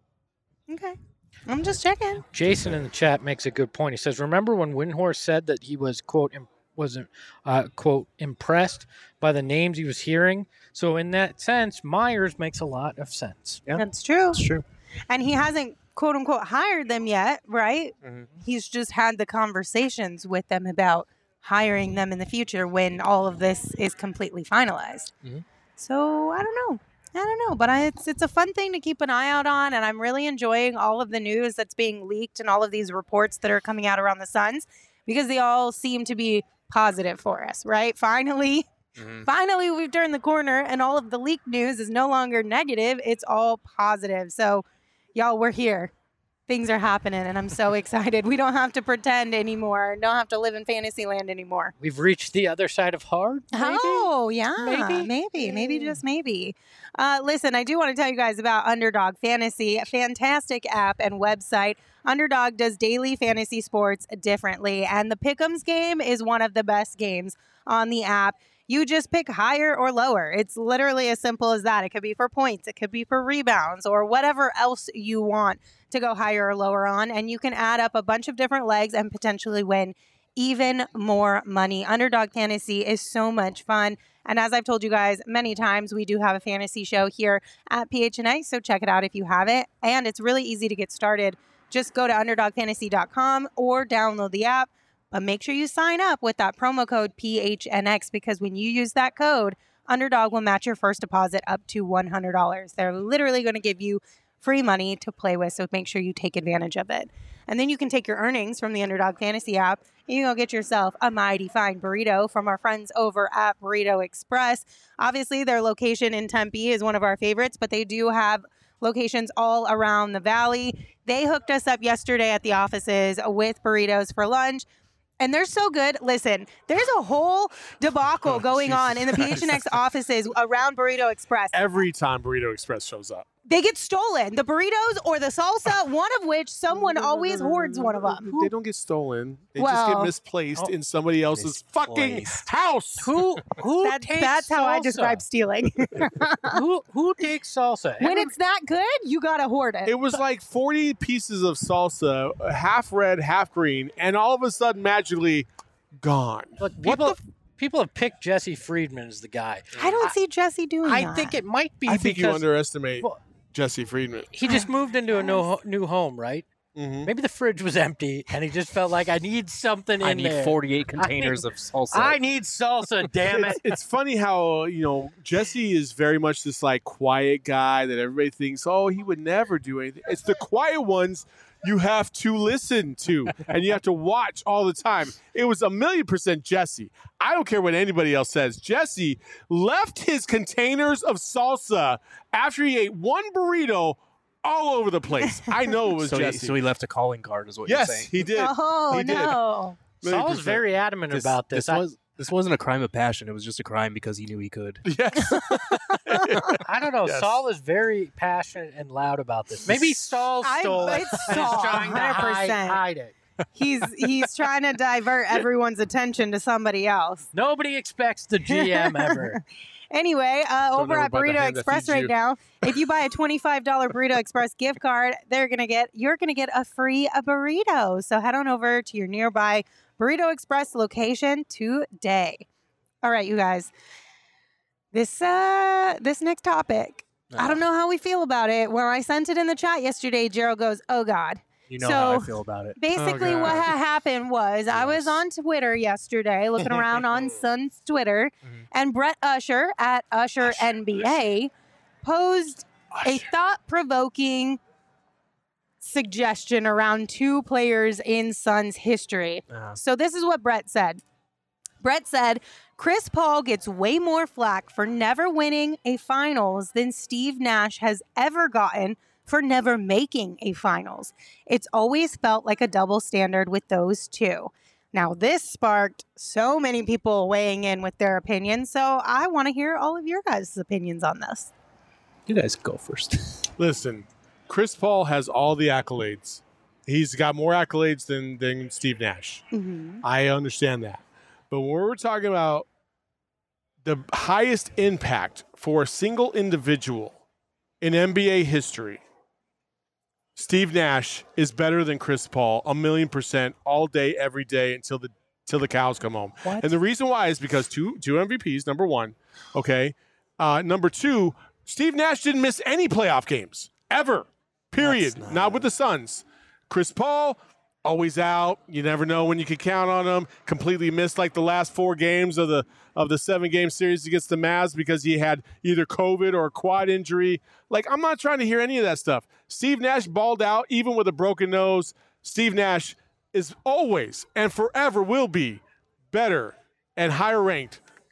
[SPEAKER 4] Okay. I'm just checking.
[SPEAKER 7] Jason in the chat makes a good point. He says, "Remember when Windhorst said that he was quote im- wasn't uh, quote impressed by the names he was hearing? So in that sense, Myers makes a lot of sense."
[SPEAKER 6] Yeah.
[SPEAKER 4] That's true.
[SPEAKER 6] It's true.
[SPEAKER 4] And he hasn't, quote unquote, hired them yet, right?
[SPEAKER 6] Mhm.
[SPEAKER 4] He's just had the conversations with them about hiring them in the future when all of this is completely finalized.
[SPEAKER 7] Mhm.
[SPEAKER 4] So I don't know. I don't know, but I, it's it's a fun thing to keep an eye out on, and I'm really enjoying all of the news that's being leaked and all of these reports that are coming out around the Suns because they all seem to be positive for us, right? Finally,
[SPEAKER 6] Mhm.
[SPEAKER 4] finally, we've turned the corner, and all of the leaked news is no longer negative; it's all positive. So, y'all, we're here. things are happening, and I'm so excited. We don't have to pretend anymore. Don't have to live in fantasy land anymore.
[SPEAKER 7] We've reached the other side of hard, maybe?
[SPEAKER 4] Oh, yeah.
[SPEAKER 7] Maybe?
[SPEAKER 4] Maybe. Maybe,
[SPEAKER 7] Mm.
[SPEAKER 4] just maybe. Uh, listen, I do want to tell you guys about Underdog Fantasy, a fantastic app and website. Underdog does daily fantasy sports differently, and the Pick'ems game is one of the best games on the app. You just pick higher or lower. It's literally as simple as that. It could be for points, it could be for rebounds, or whatever else you want to go higher or lower on. And you can add up a bunch of different legs and potentially win even more money. Underdog Fantasy is so much fun. And as I've told you guys many times, we do have a fantasy show here at P H N X, so check it out if you have it. And it's really easy to get started. Just go to underdog fantasy dot com or download the app. But make sure you sign up with that promo code P H N X, because when you use that code, Underdog will match your first deposit up to one hundred dollars. They're literally going to give you free money to play with, so make sure you take advantage of it. And then you can take your earnings from the Underdog Fantasy app and you go get yourself a mighty fine burrito from our friends over at Burrito Express. Obviously, their location in Tempe is one of our favorites, but they do have locations all around the valley. They hooked us up yesterday at the offices with burritos for lunch. And they're so good. Listen, there's a whole debacle
[SPEAKER 5] Oh,
[SPEAKER 4] going
[SPEAKER 5] Jesus
[SPEAKER 4] on in the P H N X offices around Burrito Express.
[SPEAKER 5] Every time Burrito Express shows up.
[SPEAKER 4] They get stolen. The burritos or the salsa, one of which someone always hoards one of them.
[SPEAKER 5] They don't get stolen. They just
[SPEAKER 4] Well-
[SPEAKER 5] get misplaced
[SPEAKER 7] Oh.
[SPEAKER 5] in somebody else's fucking
[SPEAKER 6] Misplaced.
[SPEAKER 5] house.
[SPEAKER 7] Who who
[SPEAKER 4] That,
[SPEAKER 7] takes
[SPEAKER 4] that's how I
[SPEAKER 7] salsa?
[SPEAKER 4] describe stealing.
[SPEAKER 7] who who takes salsa?
[SPEAKER 4] When
[SPEAKER 7] Every-
[SPEAKER 4] it's that good, you gotta hoard it.
[SPEAKER 5] It was like forty pieces of salsa, half red, half green, and all of a sudden, magically, gone.
[SPEAKER 7] Look,
[SPEAKER 5] What
[SPEAKER 7] people
[SPEAKER 5] the
[SPEAKER 7] people have picked Jesse Friedman as the guy.
[SPEAKER 4] I don't see Jesse doing
[SPEAKER 7] I
[SPEAKER 4] that.
[SPEAKER 7] think it might be
[SPEAKER 5] I think you
[SPEAKER 7] because
[SPEAKER 5] underestimate
[SPEAKER 7] Well-
[SPEAKER 5] Jesse Friedman.
[SPEAKER 7] he just moved into a new new home, right?
[SPEAKER 5] Mm-hmm.
[SPEAKER 7] Maybe the fridge was empty, and he just felt like I need something in
[SPEAKER 6] I need
[SPEAKER 7] there.
[SPEAKER 6] forty-eight containers of salsa.
[SPEAKER 7] I need salsa. Damn it!
[SPEAKER 5] It's, it's funny how, you know, Jesse is very much this like quiet guy that everybody thinks, oh, he would never do anything. It's the quiet ones you have to listen to and you have to watch all the time. It was a million percent Jesse. I don't care what anybody else says. Jesse left his containers of salsa after he ate one burrito all over the place. I know it was
[SPEAKER 6] so, he,
[SPEAKER 5] Jesse.
[SPEAKER 6] so he left a calling card, is what you're
[SPEAKER 5] yes,
[SPEAKER 6] saying.
[SPEAKER 5] he did.
[SPEAKER 4] Oh,
[SPEAKER 5] He did.
[SPEAKER 4] no.
[SPEAKER 5] Million
[SPEAKER 7] Saul's
[SPEAKER 5] percent.
[SPEAKER 7] very adamant
[SPEAKER 6] This,
[SPEAKER 7] about this.
[SPEAKER 6] this
[SPEAKER 7] I,
[SPEAKER 6] was this wasn't a crime of passion. It was just a crime because he knew he could.
[SPEAKER 5] Yes.
[SPEAKER 7] I don't know.
[SPEAKER 5] Yes.
[SPEAKER 7] Saul is very passionate and loud about this. Maybe Saul
[SPEAKER 4] I-
[SPEAKER 7] stole it.
[SPEAKER 4] it's
[SPEAKER 7] and is
[SPEAKER 4] Saul,
[SPEAKER 7] trying to
[SPEAKER 4] one hundred
[SPEAKER 7] hide,
[SPEAKER 4] percent.
[SPEAKER 7] hide it.
[SPEAKER 4] He's he's trying to divert everyone's attention to somebody else.
[SPEAKER 7] Nobody expects the G M ever.
[SPEAKER 4] Anyway, uh,
[SPEAKER 5] Don't
[SPEAKER 4] over
[SPEAKER 5] ever
[SPEAKER 4] at
[SPEAKER 5] buy the
[SPEAKER 4] Burrito
[SPEAKER 5] hand that
[SPEAKER 4] Express
[SPEAKER 5] feeds
[SPEAKER 4] right
[SPEAKER 5] you.
[SPEAKER 4] now, if you buy a twenty-five dollars Burrito Express gift card, they're gonna get you're gonna get a free a burrito. So head on over to your nearby Burrito Express location today. All right, you guys. This uh this next topic, I don't know how we feel about it. When I sent it in the chat yesterday, Gerald goes, "Oh God."
[SPEAKER 6] You know how I
[SPEAKER 4] So-
[SPEAKER 6] feel about it.
[SPEAKER 4] Basically,
[SPEAKER 5] Oh,
[SPEAKER 4] what
[SPEAKER 5] God.
[SPEAKER 4] ha- happened was I was
[SPEAKER 6] Yes.
[SPEAKER 4] on Twitter yesterday, looking around on Sun's Twitter,
[SPEAKER 6] Mhm.
[SPEAKER 4] and Brett Usher at Usher, N B A posed a thought-provoking suggestion around two players in Suns history.
[SPEAKER 6] Uh,
[SPEAKER 4] So this is what Brett said. Brett said, Chris Paul gets way more flack for never winning a finals than Steve Nash has ever gotten for never making a finals. It's always felt like a double standard with those two. Now, this sparked so many people weighing in with their opinions, so I want to hear all of your guys' opinions on this.
[SPEAKER 6] you guys go first.
[SPEAKER 5] Listen, Chris Paul has all the accolades. He's got more accolades than, than Steve Nash.
[SPEAKER 4] Mm-hmm.
[SPEAKER 5] I understand that. But when we're talking about the highest impact for a single individual in N B A history, Steve Nash is better than Chris Paul a million percent all day, every day until the till the cows come home.
[SPEAKER 7] What?
[SPEAKER 5] And the reason why is because two two M V Ps, number one, okay. Uh, number two, Steve Nash didn't miss any playoff games ever. Period.
[SPEAKER 6] That's not-
[SPEAKER 5] Not with the Suns. Chris Paul, always out. You never know when you can count on him. Completely missed like the last four games of the of the seven game series against the Mavs because he had either COVID or a quad injury. Like, I'm not trying to hear any of that stuff. Steve Nash balled out even with a broken nose. Steve Nash is always and forever will be better and higher ranked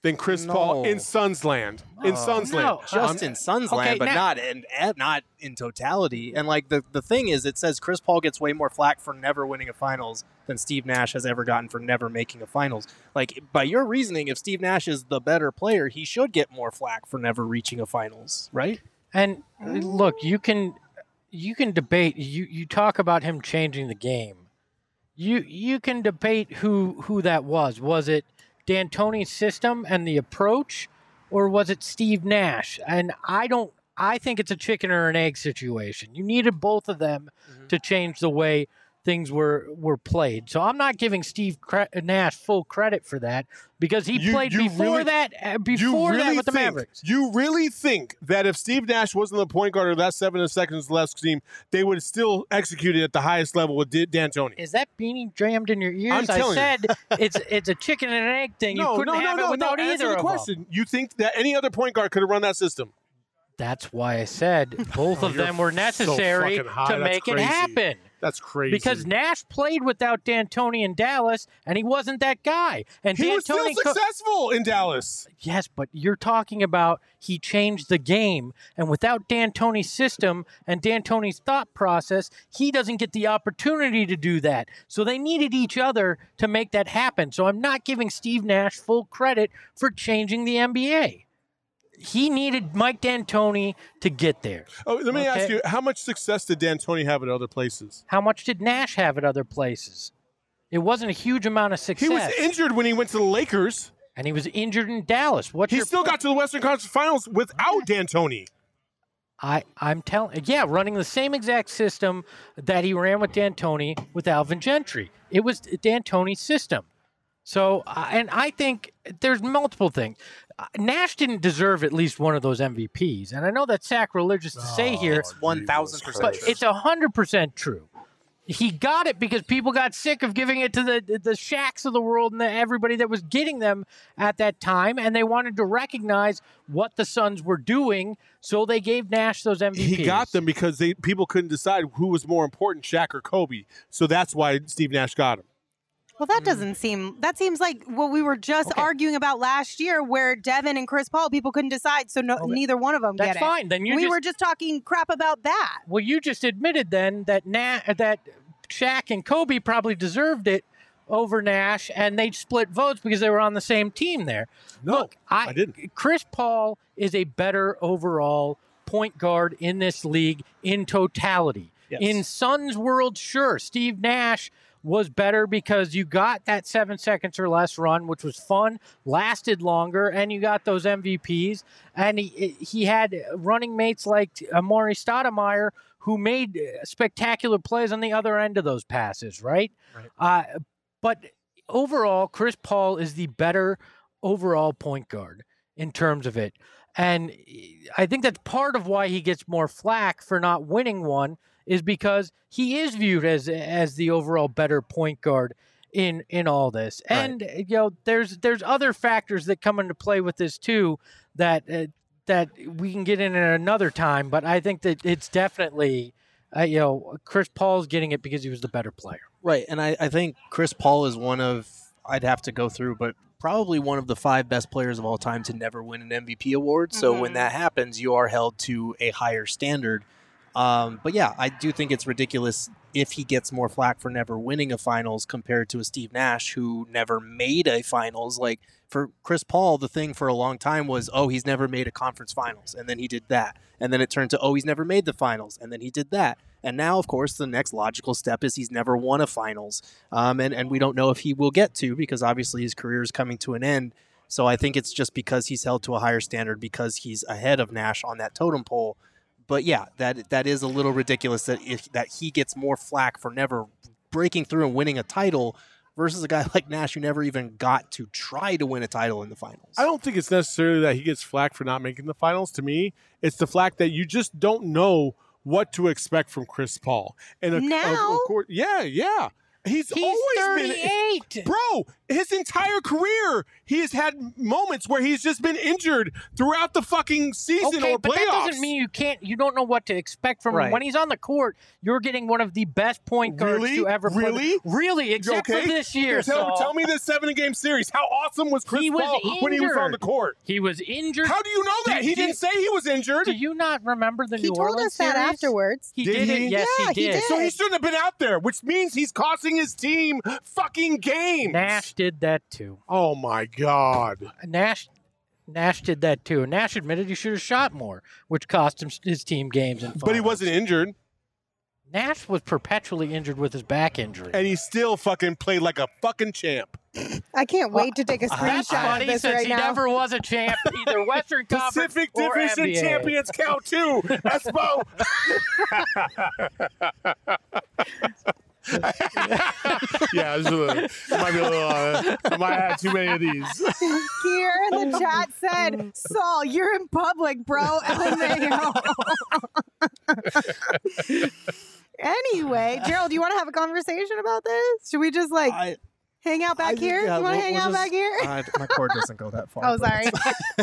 [SPEAKER 5] than Chris
[SPEAKER 6] No.
[SPEAKER 5] Paul in Suns land. In
[SPEAKER 6] Oh,
[SPEAKER 5] Suns
[SPEAKER 7] no.
[SPEAKER 5] land.
[SPEAKER 6] Just
[SPEAKER 5] Um,
[SPEAKER 6] in Suns
[SPEAKER 7] okay,
[SPEAKER 6] land, but
[SPEAKER 7] now-
[SPEAKER 6] not in eh, not in totality. And like the, the thing is, it says Chris Paul gets way more flack for never winning a finals than Steve Nash has ever gotten for never making a finals. Like by your reasoning, if Steve Nash is the better player, he should get more flack for never reaching a finals, right?
[SPEAKER 7] And uh, look, you can you can debate. You you talk about him changing the game. You you can debate who who that was. Was it D'Antoni's system and the approach, or was it Steve Nash? And I don't. I think it's a chicken or an egg situation. You needed both of them
[SPEAKER 6] Mm-hmm.
[SPEAKER 7] to change the way things were were played. So I'm not giving Steve Cre- Nash full credit for that because he
[SPEAKER 5] You-
[SPEAKER 7] played
[SPEAKER 5] you
[SPEAKER 7] before
[SPEAKER 5] really-
[SPEAKER 7] that. Uh,
[SPEAKER 5] you
[SPEAKER 7] before
[SPEAKER 5] really
[SPEAKER 7] that with the
[SPEAKER 5] think,
[SPEAKER 7] Mavericks.
[SPEAKER 5] You really think that if Steve Nash wasn't the point guard of that seven seconds left team, they would have still executed at the highest level with D- D'Antoni?
[SPEAKER 7] Is that beanie jammed in your ears?
[SPEAKER 5] I'm
[SPEAKER 7] I
[SPEAKER 5] telling you.
[SPEAKER 7] said it's it's a chicken and an egg thing.
[SPEAKER 5] No,
[SPEAKER 7] you couldn't
[SPEAKER 5] no, no,
[SPEAKER 7] have
[SPEAKER 5] no,
[SPEAKER 7] it without
[SPEAKER 5] no. Answer
[SPEAKER 7] either
[SPEAKER 5] the
[SPEAKER 7] of
[SPEAKER 5] question.
[SPEAKER 7] them.
[SPEAKER 5] You think that any other point guard could have run that system?
[SPEAKER 7] That's why I said both
[SPEAKER 5] Oh,
[SPEAKER 7] of
[SPEAKER 5] you're
[SPEAKER 7] them were
[SPEAKER 5] so
[SPEAKER 7] necessary
[SPEAKER 5] fucking high.
[SPEAKER 7] to
[SPEAKER 5] That's
[SPEAKER 7] make it
[SPEAKER 5] crazy.
[SPEAKER 7] happen.
[SPEAKER 5] That's crazy.
[SPEAKER 7] Because Nash played without D'Antoni in Dallas, and he wasn't that guy. And
[SPEAKER 5] he was still
[SPEAKER 7] D'Antoni co-
[SPEAKER 5] successful in Dallas.
[SPEAKER 7] Yes, but you're talking about he changed the game, and without D'Antoni's system and D'Antoni's thought process, he doesn't get the opportunity to do that. So they needed each other to make that happen. So I'm not giving Steve Nash full credit for changing the N B A. He needed Mike D'Antoni to get there.
[SPEAKER 5] Oh, let me
[SPEAKER 7] Okay.
[SPEAKER 5] ask you: how much success did D'Antoni have at other places?
[SPEAKER 7] How much did Nash have at other places? It wasn't a huge amount of success.
[SPEAKER 5] He was injured when he went to the Lakers.
[SPEAKER 7] and he was injured in Dallas. What's
[SPEAKER 5] He
[SPEAKER 7] your
[SPEAKER 5] still
[SPEAKER 7] point?
[SPEAKER 5] got to the Western Conference Finals without D'Antoni.
[SPEAKER 7] I, I'm telling, yeah, running the same exact system that he ran with D'Antoni with Alvin Gentry. It was D'Antoni's system. So, uh, and I think there's multiple things. Uh, Nash didn't deserve at least one of those M V Ps, and I know that's sacrilegious to say here,
[SPEAKER 6] It's one thousand percent.
[SPEAKER 7] but it's a hundred percent true. He got it because people got sick of giving it to the the Shaqs of the world and the, everybody that was getting them at that time, and they wanted to recognize what the Suns were doing, so they gave Nash those M V Ps.
[SPEAKER 5] He got them because they people couldn't decide who was more important, Shaq or Kobe. So that's why Steve Nash got him.
[SPEAKER 4] Well, that doesn't seem. That seems like what we were just
[SPEAKER 7] Okay.
[SPEAKER 4] arguing about last year, where Devin and Chris Paul, people couldn't decide, so no,
[SPEAKER 7] Okay.
[SPEAKER 4] neither one of them
[SPEAKER 7] That's
[SPEAKER 4] get
[SPEAKER 7] fine.
[SPEAKER 4] it.
[SPEAKER 7] Then you
[SPEAKER 4] we
[SPEAKER 7] just-
[SPEAKER 4] were just talking crap about that.
[SPEAKER 7] Well, you just admitted then that Na- that Shaq and Kobe probably deserved it over Nash, and they split votes because they were on the same team there.
[SPEAKER 5] No,
[SPEAKER 7] Look, I,
[SPEAKER 5] I didn't.
[SPEAKER 7] Chris Paul is a better overall point guard in this league in totality.
[SPEAKER 6] Yes.
[SPEAKER 7] In Suns world, sure, Steve Nash was better because you got that seven seconds or less run, which was fun, lasted longer, and you got those M V Ps. And he he had running mates like Amari Stoudemire who made spectacular plays on the other end of those passes, right?
[SPEAKER 6] Right.
[SPEAKER 7] Uh, but overall, Chris Paul is the better overall point guard in terms of it. And I think that's part of why he gets more flack for not winning one is because he is viewed as as the overall better point guard in in all this.
[SPEAKER 6] Right.
[SPEAKER 7] And you know, there's there's other factors that come into play with this too that uh, that we can get in at another time. But I think that it's definitely uh, you know Chris Paul's getting it because he was the better player.
[SPEAKER 6] Right, and I, I think Chris Paul is one of, I'd have to go through, but probably one of the five best players of all time to never win an M V P award. So when
[SPEAKER 4] Mhm.
[SPEAKER 6] that happens, you are held to a higher standard. Um, but yeah, I do think it's ridiculous if he gets more flack for never winning a finals compared to a Steve Nash who never made a finals. Like for Chris Paul, the thing for a long time was, oh, he's never made a conference finals. And then he did that. And then it turned to, oh, he's never made the finals. And then he did that. And now, of course, the next logical step is he's never won a finals. Um, and, and we don't know if he will get to because obviously his career is coming to an end. So I think it's just because he's held to a higher standard because he's ahead of Nash on that totem pole. But yeah, that that is a little ridiculous that if, that he gets more flack for never breaking through and winning a title versus a guy like Nash who never even got to try to win a title in the finals.
[SPEAKER 5] I don't think it's necessarily that he gets flack for not making the finals. To me, it's the fact that you just don't know what to expect from Chris Paul. And of- of-
[SPEAKER 4] Now?
[SPEAKER 5] of course, yeah, yeah. He's,
[SPEAKER 7] He's
[SPEAKER 5] always
[SPEAKER 7] thirty-eight.
[SPEAKER 5] been, bro. His entire career, he has had moments where he's just been injured throughout the fucking season
[SPEAKER 7] Okay,
[SPEAKER 5] or
[SPEAKER 7] but
[SPEAKER 5] playoffs.
[SPEAKER 7] that doesn't mean you can't. You don't know what to expect from him.
[SPEAKER 6] Right.
[SPEAKER 7] When he's on the court, you're getting one of the best point guards
[SPEAKER 5] Really?
[SPEAKER 7] to ever play.
[SPEAKER 5] Really?
[SPEAKER 7] Really, except
[SPEAKER 5] okay?
[SPEAKER 7] for this year.
[SPEAKER 5] Tell,
[SPEAKER 7] Saul.
[SPEAKER 5] tell me this seven-game series. How awesome was Chris
[SPEAKER 7] He was
[SPEAKER 5] Paul when he was on the
[SPEAKER 7] injured.
[SPEAKER 5] court?
[SPEAKER 7] He was injured.
[SPEAKER 5] How do you know that?
[SPEAKER 7] Did
[SPEAKER 5] he
[SPEAKER 7] you-
[SPEAKER 5] didn't say he was injured.
[SPEAKER 7] Do you not remember the
[SPEAKER 4] He
[SPEAKER 7] New
[SPEAKER 4] told
[SPEAKER 7] Orleans
[SPEAKER 4] us that
[SPEAKER 7] series?
[SPEAKER 4] afterwards.
[SPEAKER 7] He
[SPEAKER 5] Did
[SPEAKER 7] did,
[SPEAKER 5] he?
[SPEAKER 7] it. Yes,
[SPEAKER 4] Yeah,
[SPEAKER 7] he
[SPEAKER 4] he
[SPEAKER 7] did.
[SPEAKER 4] did.
[SPEAKER 5] So he shouldn't have been out there, which means he's costing his team fucking games.
[SPEAKER 7] Nash did that too.
[SPEAKER 5] Oh my God.
[SPEAKER 7] Nash Nash did that too. Nash admitted he should have shot more, which cost him his team games. And
[SPEAKER 5] But he wasn't injured,
[SPEAKER 7] Nash was perpetually injured with his back injury.
[SPEAKER 5] and he still fucking played like a fucking champ.
[SPEAKER 4] I can't wait to take a
[SPEAKER 7] That's
[SPEAKER 4] screenshot
[SPEAKER 7] funny
[SPEAKER 4] of this
[SPEAKER 7] since
[SPEAKER 4] right
[SPEAKER 7] he
[SPEAKER 4] now.
[SPEAKER 7] never was a champ, either Western Conference
[SPEAKER 5] Pacific
[SPEAKER 7] or
[SPEAKER 5] Division
[SPEAKER 7] N B A.
[SPEAKER 5] champions count too. Espo. yeah, it's a little, it might be a little. Uh, I might have too many of these.
[SPEAKER 4] Here in the chat said, Saul, you're in public, bro. L M A O. Anyway, Gerald, do you want to have a conversation about this? Should we just like
[SPEAKER 6] I,
[SPEAKER 4] hang out back
[SPEAKER 6] I-
[SPEAKER 4] here?
[SPEAKER 6] yeah,
[SPEAKER 4] you want to
[SPEAKER 6] we'll-
[SPEAKER 4] hang
[SPEAKER 6] we'll
[SPEAKER 4] out
[SPEAKER 6] just-
[SPEAKER 4] back here?
[SPEAKER 6] I, my cord doesn't go that far.
[SPEAKER 4] Oh,
[SPEAKER 6] but
[SPEAKER 4] sorry.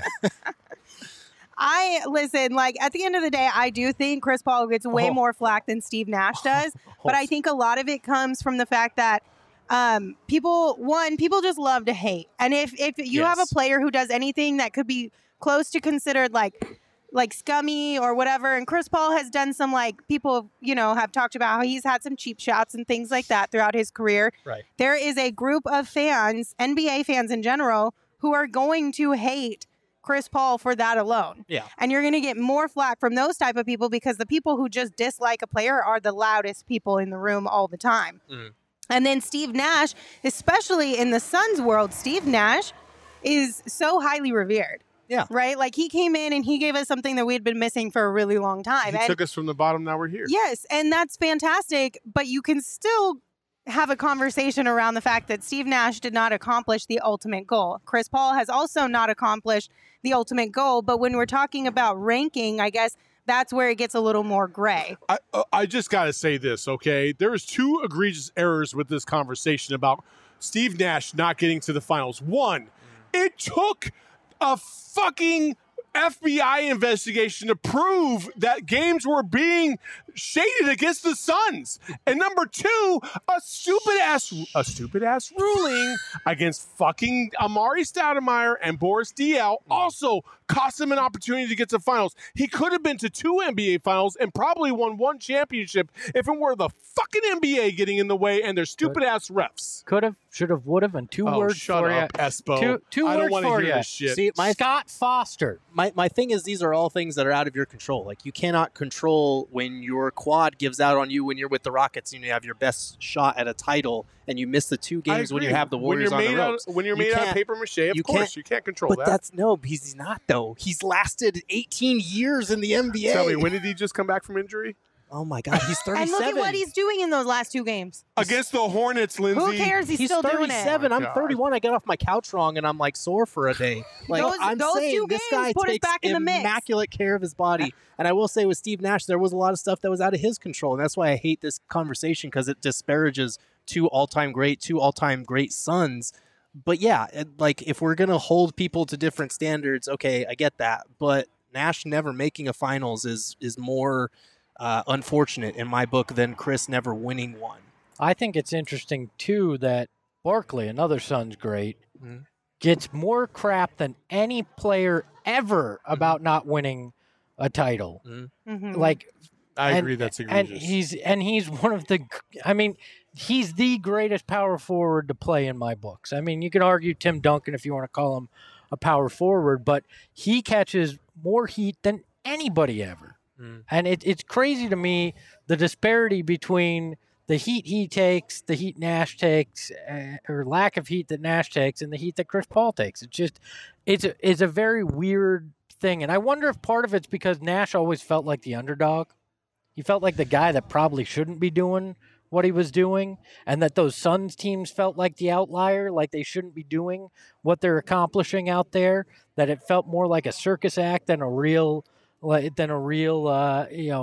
[SPEAKER 4] I listen, like at the end of the day, I do think Chris Paul gets way
[SPEAKER 6] Oh.
[SPEAKER 4] more flack than Steve Nash does. But I think a lot of it comes from the fact that um, people, one, people just love to hate. And if if you have a
[SPEAKER 6] Yes.
[SPEAKER 4] player who does anything that could be close to considered like like scummy or whatever, and Chris Paul has done some like people, you know, have talked about how he's had some cheap shots and things like that throughout his career.
[SPEAKER 7] Right.
[SPEAKER 4] There is a group of fans, N B A fans in general, who are going to hate Chris Paul for that alone.
[SPEAKER 6] Yeah.
[SPEAKER 4] And you're going to get more flack from those type of people because the people who just dislike a player are the loudest people in the room all the time.
[SPEAKER 6] Mm.
[SPEAKER 4] And then Steve Nash, especially in the Suns world, Steve Nash is so highly revered.
[SPEAKER 6] Yeah.
[SPEAKER 4] Right? Like he came in and he gave us something that we had been missing for a really long time.
[SPEAKER 5] He
[SPEAKER 4] And
[SPEAKER 5] took us from the bottom. Now we're here.
[SPEAKER 4] yes, and that's fantastic, but you can still have a conversation around the fact that Steve Nash did not accomplish the ultimate goal. Chris Paul has also not accomplished the ultimate goal, but when we're talking about ranking, I guess that's where it gets a little more gray.
[SPEAKER 5] I, uh, I just got to say this, okay? There's two egregious errors with this conversation about Steve Nash not getting to the finals. One, it took a fucking F B I investigation to prove that games were being shaded against the Suns. And number two, a stupid ass a stupid ass ruling against fucking Amari Stoudemire and Boris Diaw also cost him an opportunity to get to finals. He could have been to two N B A finals and probably won one championship if it were the fucking N B A getting in the way and their stupid ass refs.
[SPEAKER 7] Could have, should have, would have, and two
[SPEAKER 5] Oh,
[SPEAKER 7] words
[SPEAKER 5] shut
[SPEAKER 7] for
[SPEAKER 5] up,
[SPEAKER 7] you.
[SPEAKER 5] Espo.
[SPEAKER 7] Two, two
[SPEAKER 5] I don't
[SPEAKER 7] words
[SPEAKER 5] want to
[SPEAKER 7] for
[SPEAKER 5] hear
[SPEAKER 7] you.
[SPEAKER 5] this shit.
[SPEAKER 6] See, my
[SPEAKER 7] Scott Foster.
[SPEAKER 6] my my thing is these are all things that are out of your control. Like you cannot control when your quad gives out on you when you're with the Rockets and you have your best shot at a title and you miss the two
[SPEAKER 5] I
[SPEAKER 6] games when you
[SPEAKER 5] agree.
[SPEAKER 6] have the Warriors
[SPEAKER 5] when
[SPEAKER 6] on
[SPEAKER 5] you're
[SPEAKER 6] the
[SPEAKER 5] made
[SPEAKER 6] ropes.
[SPEAKER 5] Out, when you're
[SPEAKER 6] You
[SPEAKER 5] made out of
[SPEAKER 6] can't-
[SPEAKER 5] paper mache, of
[SPEAKER 6] you
[SPEAKER 5] course,
[SPEAKER 6] can't-
[SPEAKER 5] you can't control
[SPEAKER 6] But
[SPEAKER 5] that.
[SPEAKER 6] that's no, he's not though. He's lasted eighteen years in the N B A.
[SPEAKER 5] Tell me, when did he just come back from injury?
[SPEAKER 6] Oh my God, he's
[SPEAKER 4] And
[SPEAKER 6] thirty-seven.
[SPEAKER 4] look at what he's doing in those last two games.
[SPEAKER 5] Against the Hornets, Lindsay.
[SPEAKER 4] Who cares? He's,
[SPEAKER 6] He's
[SPEAKER 4] still doing it.
[SPEAKER 6] thirty-seven.
[SPEAKER 5] Oh
[SPEAKER 6] I'm
[SPEAKER 5] my God.
[SPEAKER 6] thirty-one. I got off my couch wrong, and I'm like sore for a day. Like
[SPEAKER 4] Those-
[SPEAKER 6] I'm
[SPEAKER 4] those
[SPEAKER 6] saying,
[SPEAKER 4] two
[SPEAKER 6] this
[SPEAKER 4] games
[SPEAKER 6] guy
[SPEAKER 4] put us
[SPEAKER 6] takes
[SPEAKER 4] back in the mix.
[SPEAKER 6] immaculate care of his body. And I will say, with Steve Nash, there was a lot of stuff that was out of his control, and that's why I hate this conversation because it disparages two all-time great, two all-time great Suns. But yeah, it- like if we're gonna hold people to different standards, okay, I get that. But Nash never making a finals is is more uh, unfortunate in my book than Chris never winning one.
[SPEAKER 7] I think it's interesting too that Barkley, another Suns great,
[SPEAKER 6] Mhm.
[SPEAKER 7] gets more crap than any player ever about not winning a title.
[SPEAKER 4] Mhm.
[SPEAKER 7] Like,
[SPEAKER 5] I
[SPEAKER 7] and-
[SPEAKER 5] agree. That's
[SPEAKER 7] and
[SPEAKER 5] egregious.
[SPEAKER 7] he's and he's one of the. I mean, he's the greatest power forward to play in my books. I mean, you can argue Tim Duncan if you want to call him a power forward, but he catches more heat than anybody ever.
[SPEAKER 6] Mm.
[SPEAKER 7] And it, it's crazy to me the disparity between the heat he takes, the heat Nash takes, uh, or lack of heat that Nash takes, and the heat that Chris Paul takes. It's just, it's a, it's a very weird thing. And I wonder if part of it's because Nash always felt like the underdog. He felt like the guy that probably shouldn't be doing what he was doing, and that those Suns teams felt like the outlier, like they shouldn't be doing what they're accomplishing out there, that it felt more like a circus act than a real like than a real uh, you know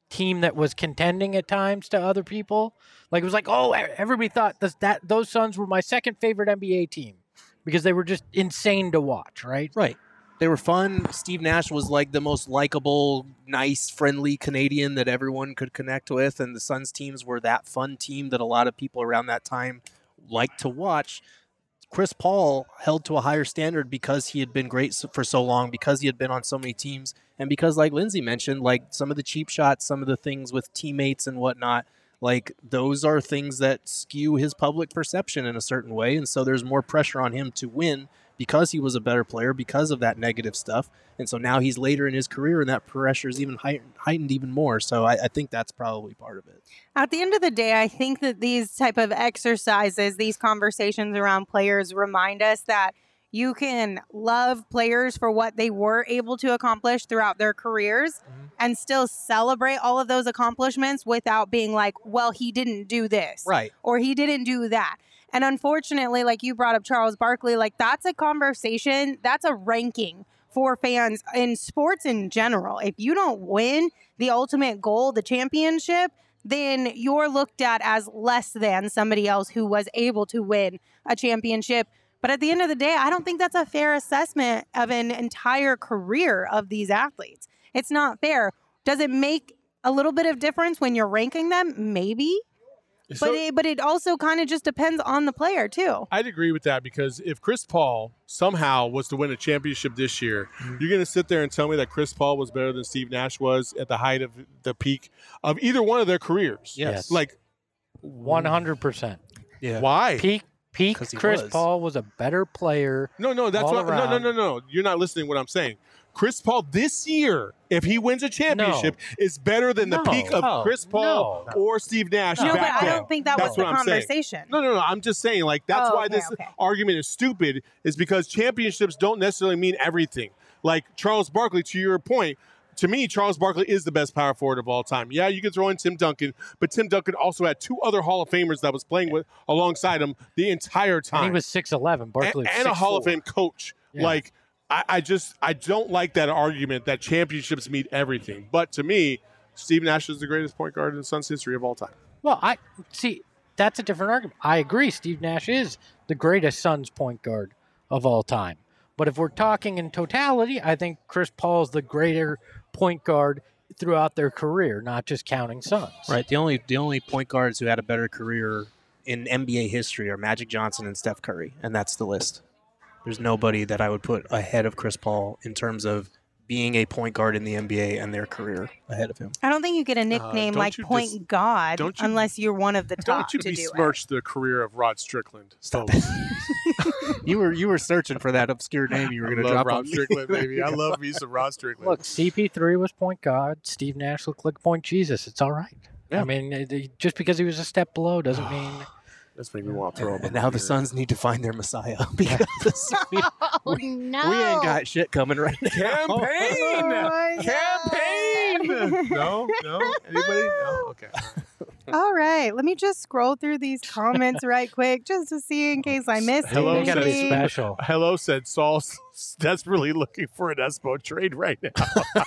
[SPEAKER 7] team that was contending at times to other people. Like it was like, oh, everybody thought that, that those Suns were my second favorite N B A team because they were just insane to watch, right?
[SPEAKER 6] Right. They were fun. Steve Nash was like the most likable, nice, friendly Canadian that everyone could connect with, and the Suns teams were that fun team that a lot of people around that time liked to watch. Chris Paul held to a higher standard because he had been great for so long, because he had been on so many teams, and because, like Lindsay mentioned, like some of the cheap shots, some of the things with teammates and whatnot, like those are things that skew his public perception in a certain way, and so there's more pressure on him to win because he was a better player, because of that negative stuff. And so now he's later in his career, and that pressure is even heightened, heightened even more. So I, I think that's probably part of it.
[SPEAKER 4] At the end of the day, I think that these type of exercises, these conversations around players remind us that you can love players for what they were able to accomplish throughout their careers mm-hmm. and still celebrate all of those accomplishments without being like, well, he didn't do this.
[SPEAKER 6] Right.
[SPEAKER 4] Or he didn't do that. And unfortunately, like you brought up Charles Barkley, like that's a conversation, that's a ranking for fans in sports in general. If you don't win the ultimate goal, the championship, then you're looked at as less than somebody else who was able to win a championship. But at the end of the day, I don't think that's a fair assessment of an entire career of these athletes. It's not fair. Does it make a little bit of difference when you're ranking them? Maybe.
[SPEAKER 5] So,
[SPEAKER 4] but it, but it also kind of just depends on the player, too.
[SPEAKER 5] I'd agree with that, because if Chris Paul somehow was to win a championship this year, mm-hmm. you're going to sit there and tell me that Chris Paul was better than Steve Nash was at the height of the peak of either one of their careers.
[SPEAKER 7] Yes.
[SPEAKER 5] Like
[SPEAKER 7] one hundred percent.
[SPEAKER 6] Yeah.
[SPEAKER 5] Why?
[SPEAKER 7] Peak peak Chris
[SPEAKER 6] was.
[SPEAKER 7] Paul was a better player.
[SPEAKER 5] No, no, that's
[SPEAKER 7] all
[SPEAKER 5] what, no, no,
[SPEAKER 7] around.
[SPEAKER 5] no, no. You're not listening to what I'm saying. Chris Paul this year, if he wins a championship,
[SPEAKER 7] no.
[SPEAKER 5] is better than the
[SPEAKER 7] no.
[SPEAKER 5] peak of
[SPEAKER 7] oh,
[SPEAKER 5] Chris Paul
[SPEAKER 7] no.
[SPEAKER 5] or Steve Nash.
[SPEAKER 4] No,
[SPEAKER 5] back
[SPEAKER 4] but I
[SPEAKER 5] then.
[SPEAKER 4] don't think that
[SPEAKER 5] That's
[SPEAKER 4] was the
[SPEAKER 5] what I'm saying.
[SPEAKER 4] conversation.
[SPEAKER 5] No, no, no. I'm just saying, like, that's
[SPEAKER 4] Oh,
[SPEAKER 5] why
[SPEAKER 4] okay,
[SPEAKER 5] this
[SPEAKER 4] okay.
[SPEAKER 5] argument is stupid, is because championships don't necessarily mean everything. Like Charles Barkley, to your point, to me, Charles Barkley is the best power forward of all time. Yeah, you can throw in Tim Duncan, but Tim Duncan also had two other Hall of Famers that was playing with alongside him the entire time.
[SPEAKER 7] And he was six eleven. Barkley
[SPEAKER 5] and, and a Hall of Fame coach.
[SPEAKER 7] Yeah.
[SPEAKER 5] Like, I, I just I don't like that argument that championships mean everything. But to me, Steve Nash is the greatest point guard in the Suns history of all time.
[SPEAKER 7] Well, I see that's a different argument. I agree. Steve Nash is the greatest Suns point guard of all time. But if we're talking in totality, I think Chris Paul is the greater point guard throughout their career, not just counting Suns.
[SPEAKER 6] Right. The only the only point guards who had a better career in N B A history are Magic Johnson and Steph Curry, and that's the list. There's nobody that I would put ahead of Chris Paul in terms of being a point guard in the N B A and their career ahead of him.
[SPEAKER 4] I don't think you get a nickname
[SPEAKER 5] don't
[SPEAKER 4] like
[SPEAKER 5] you
[SPEAKER 4] Point
[SPEAKER 5] dis-
[SPEAKER 4] God
[SPEAKER 5] don't you-
[SPEAKER 4] unless you're one of the top
[SPEAKER 5] Don't you
[SPEAKER 4] to do it.
[SPEAKER 5] besmirch the career of Rod Strickland.
[SPEAKER 6] Stop
[SPEAKER 5] folks.
[SPEAKER 6] You were you were searching for that obscure name you were
[SPEAKER 5] I
[SPEAKER 6] going to
[SPEAKER 5] love
[SPEAKER 6] drop
[SPEAKER 5] Rod
[SPEAKER 6] on me.
[SPEAKER 5] Strickland, baby. I love me some Rod Strickland.
[SPEAKER 7] Look, C P three was point guard. Steve Nash looked like point Jesus. It's all right.
[SPEAKER 6] Yeah.
[SPEAKER 7] I mean, it- it- just because he was a step below doesn't mean.
[SPEAKER 5] That's making me want to throw up.
[SPEAKER 6] And now the Suns need to find their Messiah because we,
[SPEAKER 3] Oh,
[SPEAKER 6] we,
[SPEAKER 3] no.
[SPEAKER 6] we ain't got shit coming right now.
[SPEAKER 5] Campaign!
[SPEAKER 4] Oh my
[SPEAKER 5] Campaign! No? No? Anybody? No? Okay.
[SPEAKER 4] All right, let me just scroll through these comments right quick just to see in case I missed
[SPEAKER 5] Hello,
[SPEAKER 7] They gotta be
[SPEAKER 4] anything.
[SPEAKER 7] special.
[SPEAKER 5] Hello said Saul's desperately looking for an Espo trade right now.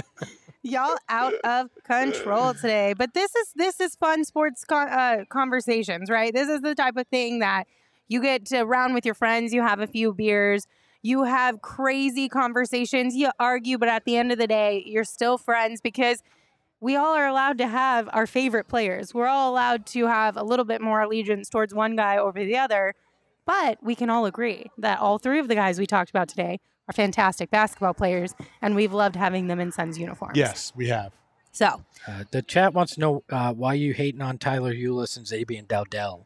[SPEAKER 4] Y'all out of control today. But this is this is fun sports con- uh, conversations, right? This is the type of thing that you get to round with your friends. You have a few beers. You have crazy conversations. You argue, but at the end of the day, you're still friends because we all are allowed to have our favorite players. We're all allowed to have a little bit more allegiance towards one guy over the other. But we can all agree that all three of the guys we talked about today are fantastic basketball players, and we've loved having them in Suns uniforms.
[SPEAKER 5] Yes, we have.
[SPEAKER 4] So,
[SPEAKER 7] Uh, the chat wants to know uh, why you hating on Tyler Ulis and Xavier Dowdell.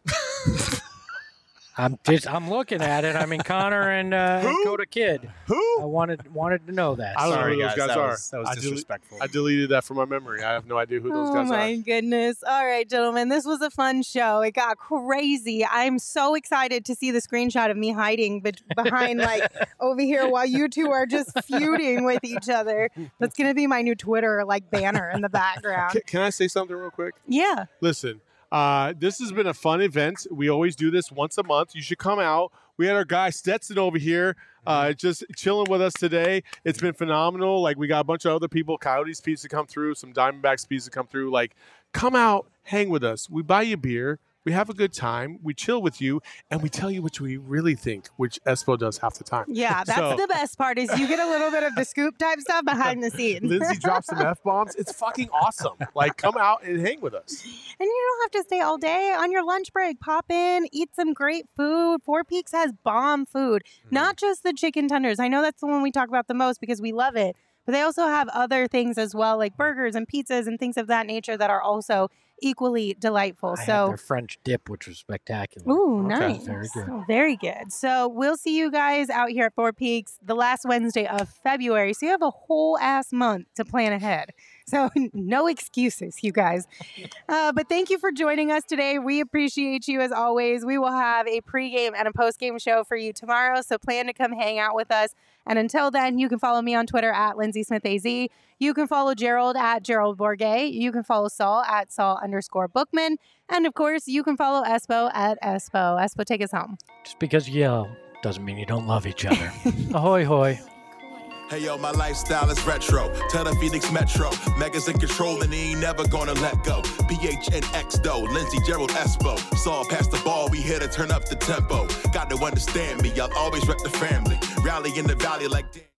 [SPEAKER 7] I'm just I'm looking at it. I mean Connor and uh,
[SPEAKER 5] Who?
[SPEAKER 7] Coda Kid.
[SPEAKER 5] Who?
[SPEAKER 7] I wanted wanted to know that.
[SPEAKER 5] I don't
[SPEAKER 6] Sorry,
[SPEAKER 5] know who those
[SPEAKER 6] guys,
[SPEAKER 5] guys
[SPEAKER 6] that
[SPEAKER 5] are.
[SPEAKER 6] was- that was
[SPEAKER 5] I dele-
[SPEAKER 6] disrespectful.
[SPEAKER 5] I deleted that from my memory. I have no idea who those
[SPEAKER 4] oh
[SPEAKER 5] guys
[SPEAKER 4] my
[SPEAKER 5] are.
[SPEAKER 4] goodness. All right, gentlemen, this was a fun show. It got crazy. I'm so excited to see the screenshot of me hiding be- behind, like, over here while you two are just feuding with each other. That's going to be my new Twitter, like, banner in the background.
[SPEAKER 5] Can, can I say something real quick?
[SPEAKER 4] Yeah.
[SPEAKER 5] Listen, uh, this has been a fun event. We always do this once a month. You should come out. We We had our guy Stetson over here, uh, just chilling with us today. It's been phenomenal. Like, we got a bunch of other people, Coyotes pizza come through, some Diamondbacks pizza come through. Like, come out, hang with us. We buy you beer. We have a good time. We chill with you, and we tell you what we really think, which Espo does half the time.
[SPEAKER 4] Yeah, that's
[SPEAKER 5] So-
[SPEAKER 4] the best part is you get a little bit of the scoop type stuff behind the scenes.
[SPEAKER 5] Lindsay drops some F-bombs. It's fucking awesome. Like, come out and hang with us.
[SPEAKER 4] And you don't have to stay all day. On your lunch break, pop in, eat some great food. Four Peaks has bomb food, not just the chicken tenders. I know that's the one we talk about the most because we love it. But they also have other things as well, like burgers and pizzas and things of that nature that are also equally delightful.
[SPEAKER 7] I had
[SPEAKER 4] so,
[SPEAKER 7] their French dip, which was spectacular.
[SPEAKER 4] ooh,
[SPEAKER 5] Okay.
[SPEAKER 4] nice.
[SPEAKER 7] Very good.
[SPEAKER 4] Very good. So we'll see you guys out here at Four Peaks the last Wednesday of February. So you have a whole ass month to plan ahead. So no excuses, you guys. Uh, but thank you for joining us today. We appreciate you as always. We will have a pregame and a postgame show for you tomorrow. So plan to come hang out with us. And until then, you can follow me on Twitter at Lindsay Smith A Z. You can follow Gerald at Gerald Bourget. You can follow Saul at Saul underscore Bookman. And of course, you can follow Espo at Espo. Espo, take us home.
[SPEAKER 7] Just because you yell doesn't mean you don't love each other. Ahoy, hoy.
[SPEAKER 8] Hey yo, my lifestyle is retro. Tell the Phoenix Metro. Megas in control and he ain't never gonna let go. P H N X though, Lindsay, Gerald, Espo. Saw pass the ball, we here to turn up the tempo. Got to understand me, I'll always rep the family. Rally in the valley like damn.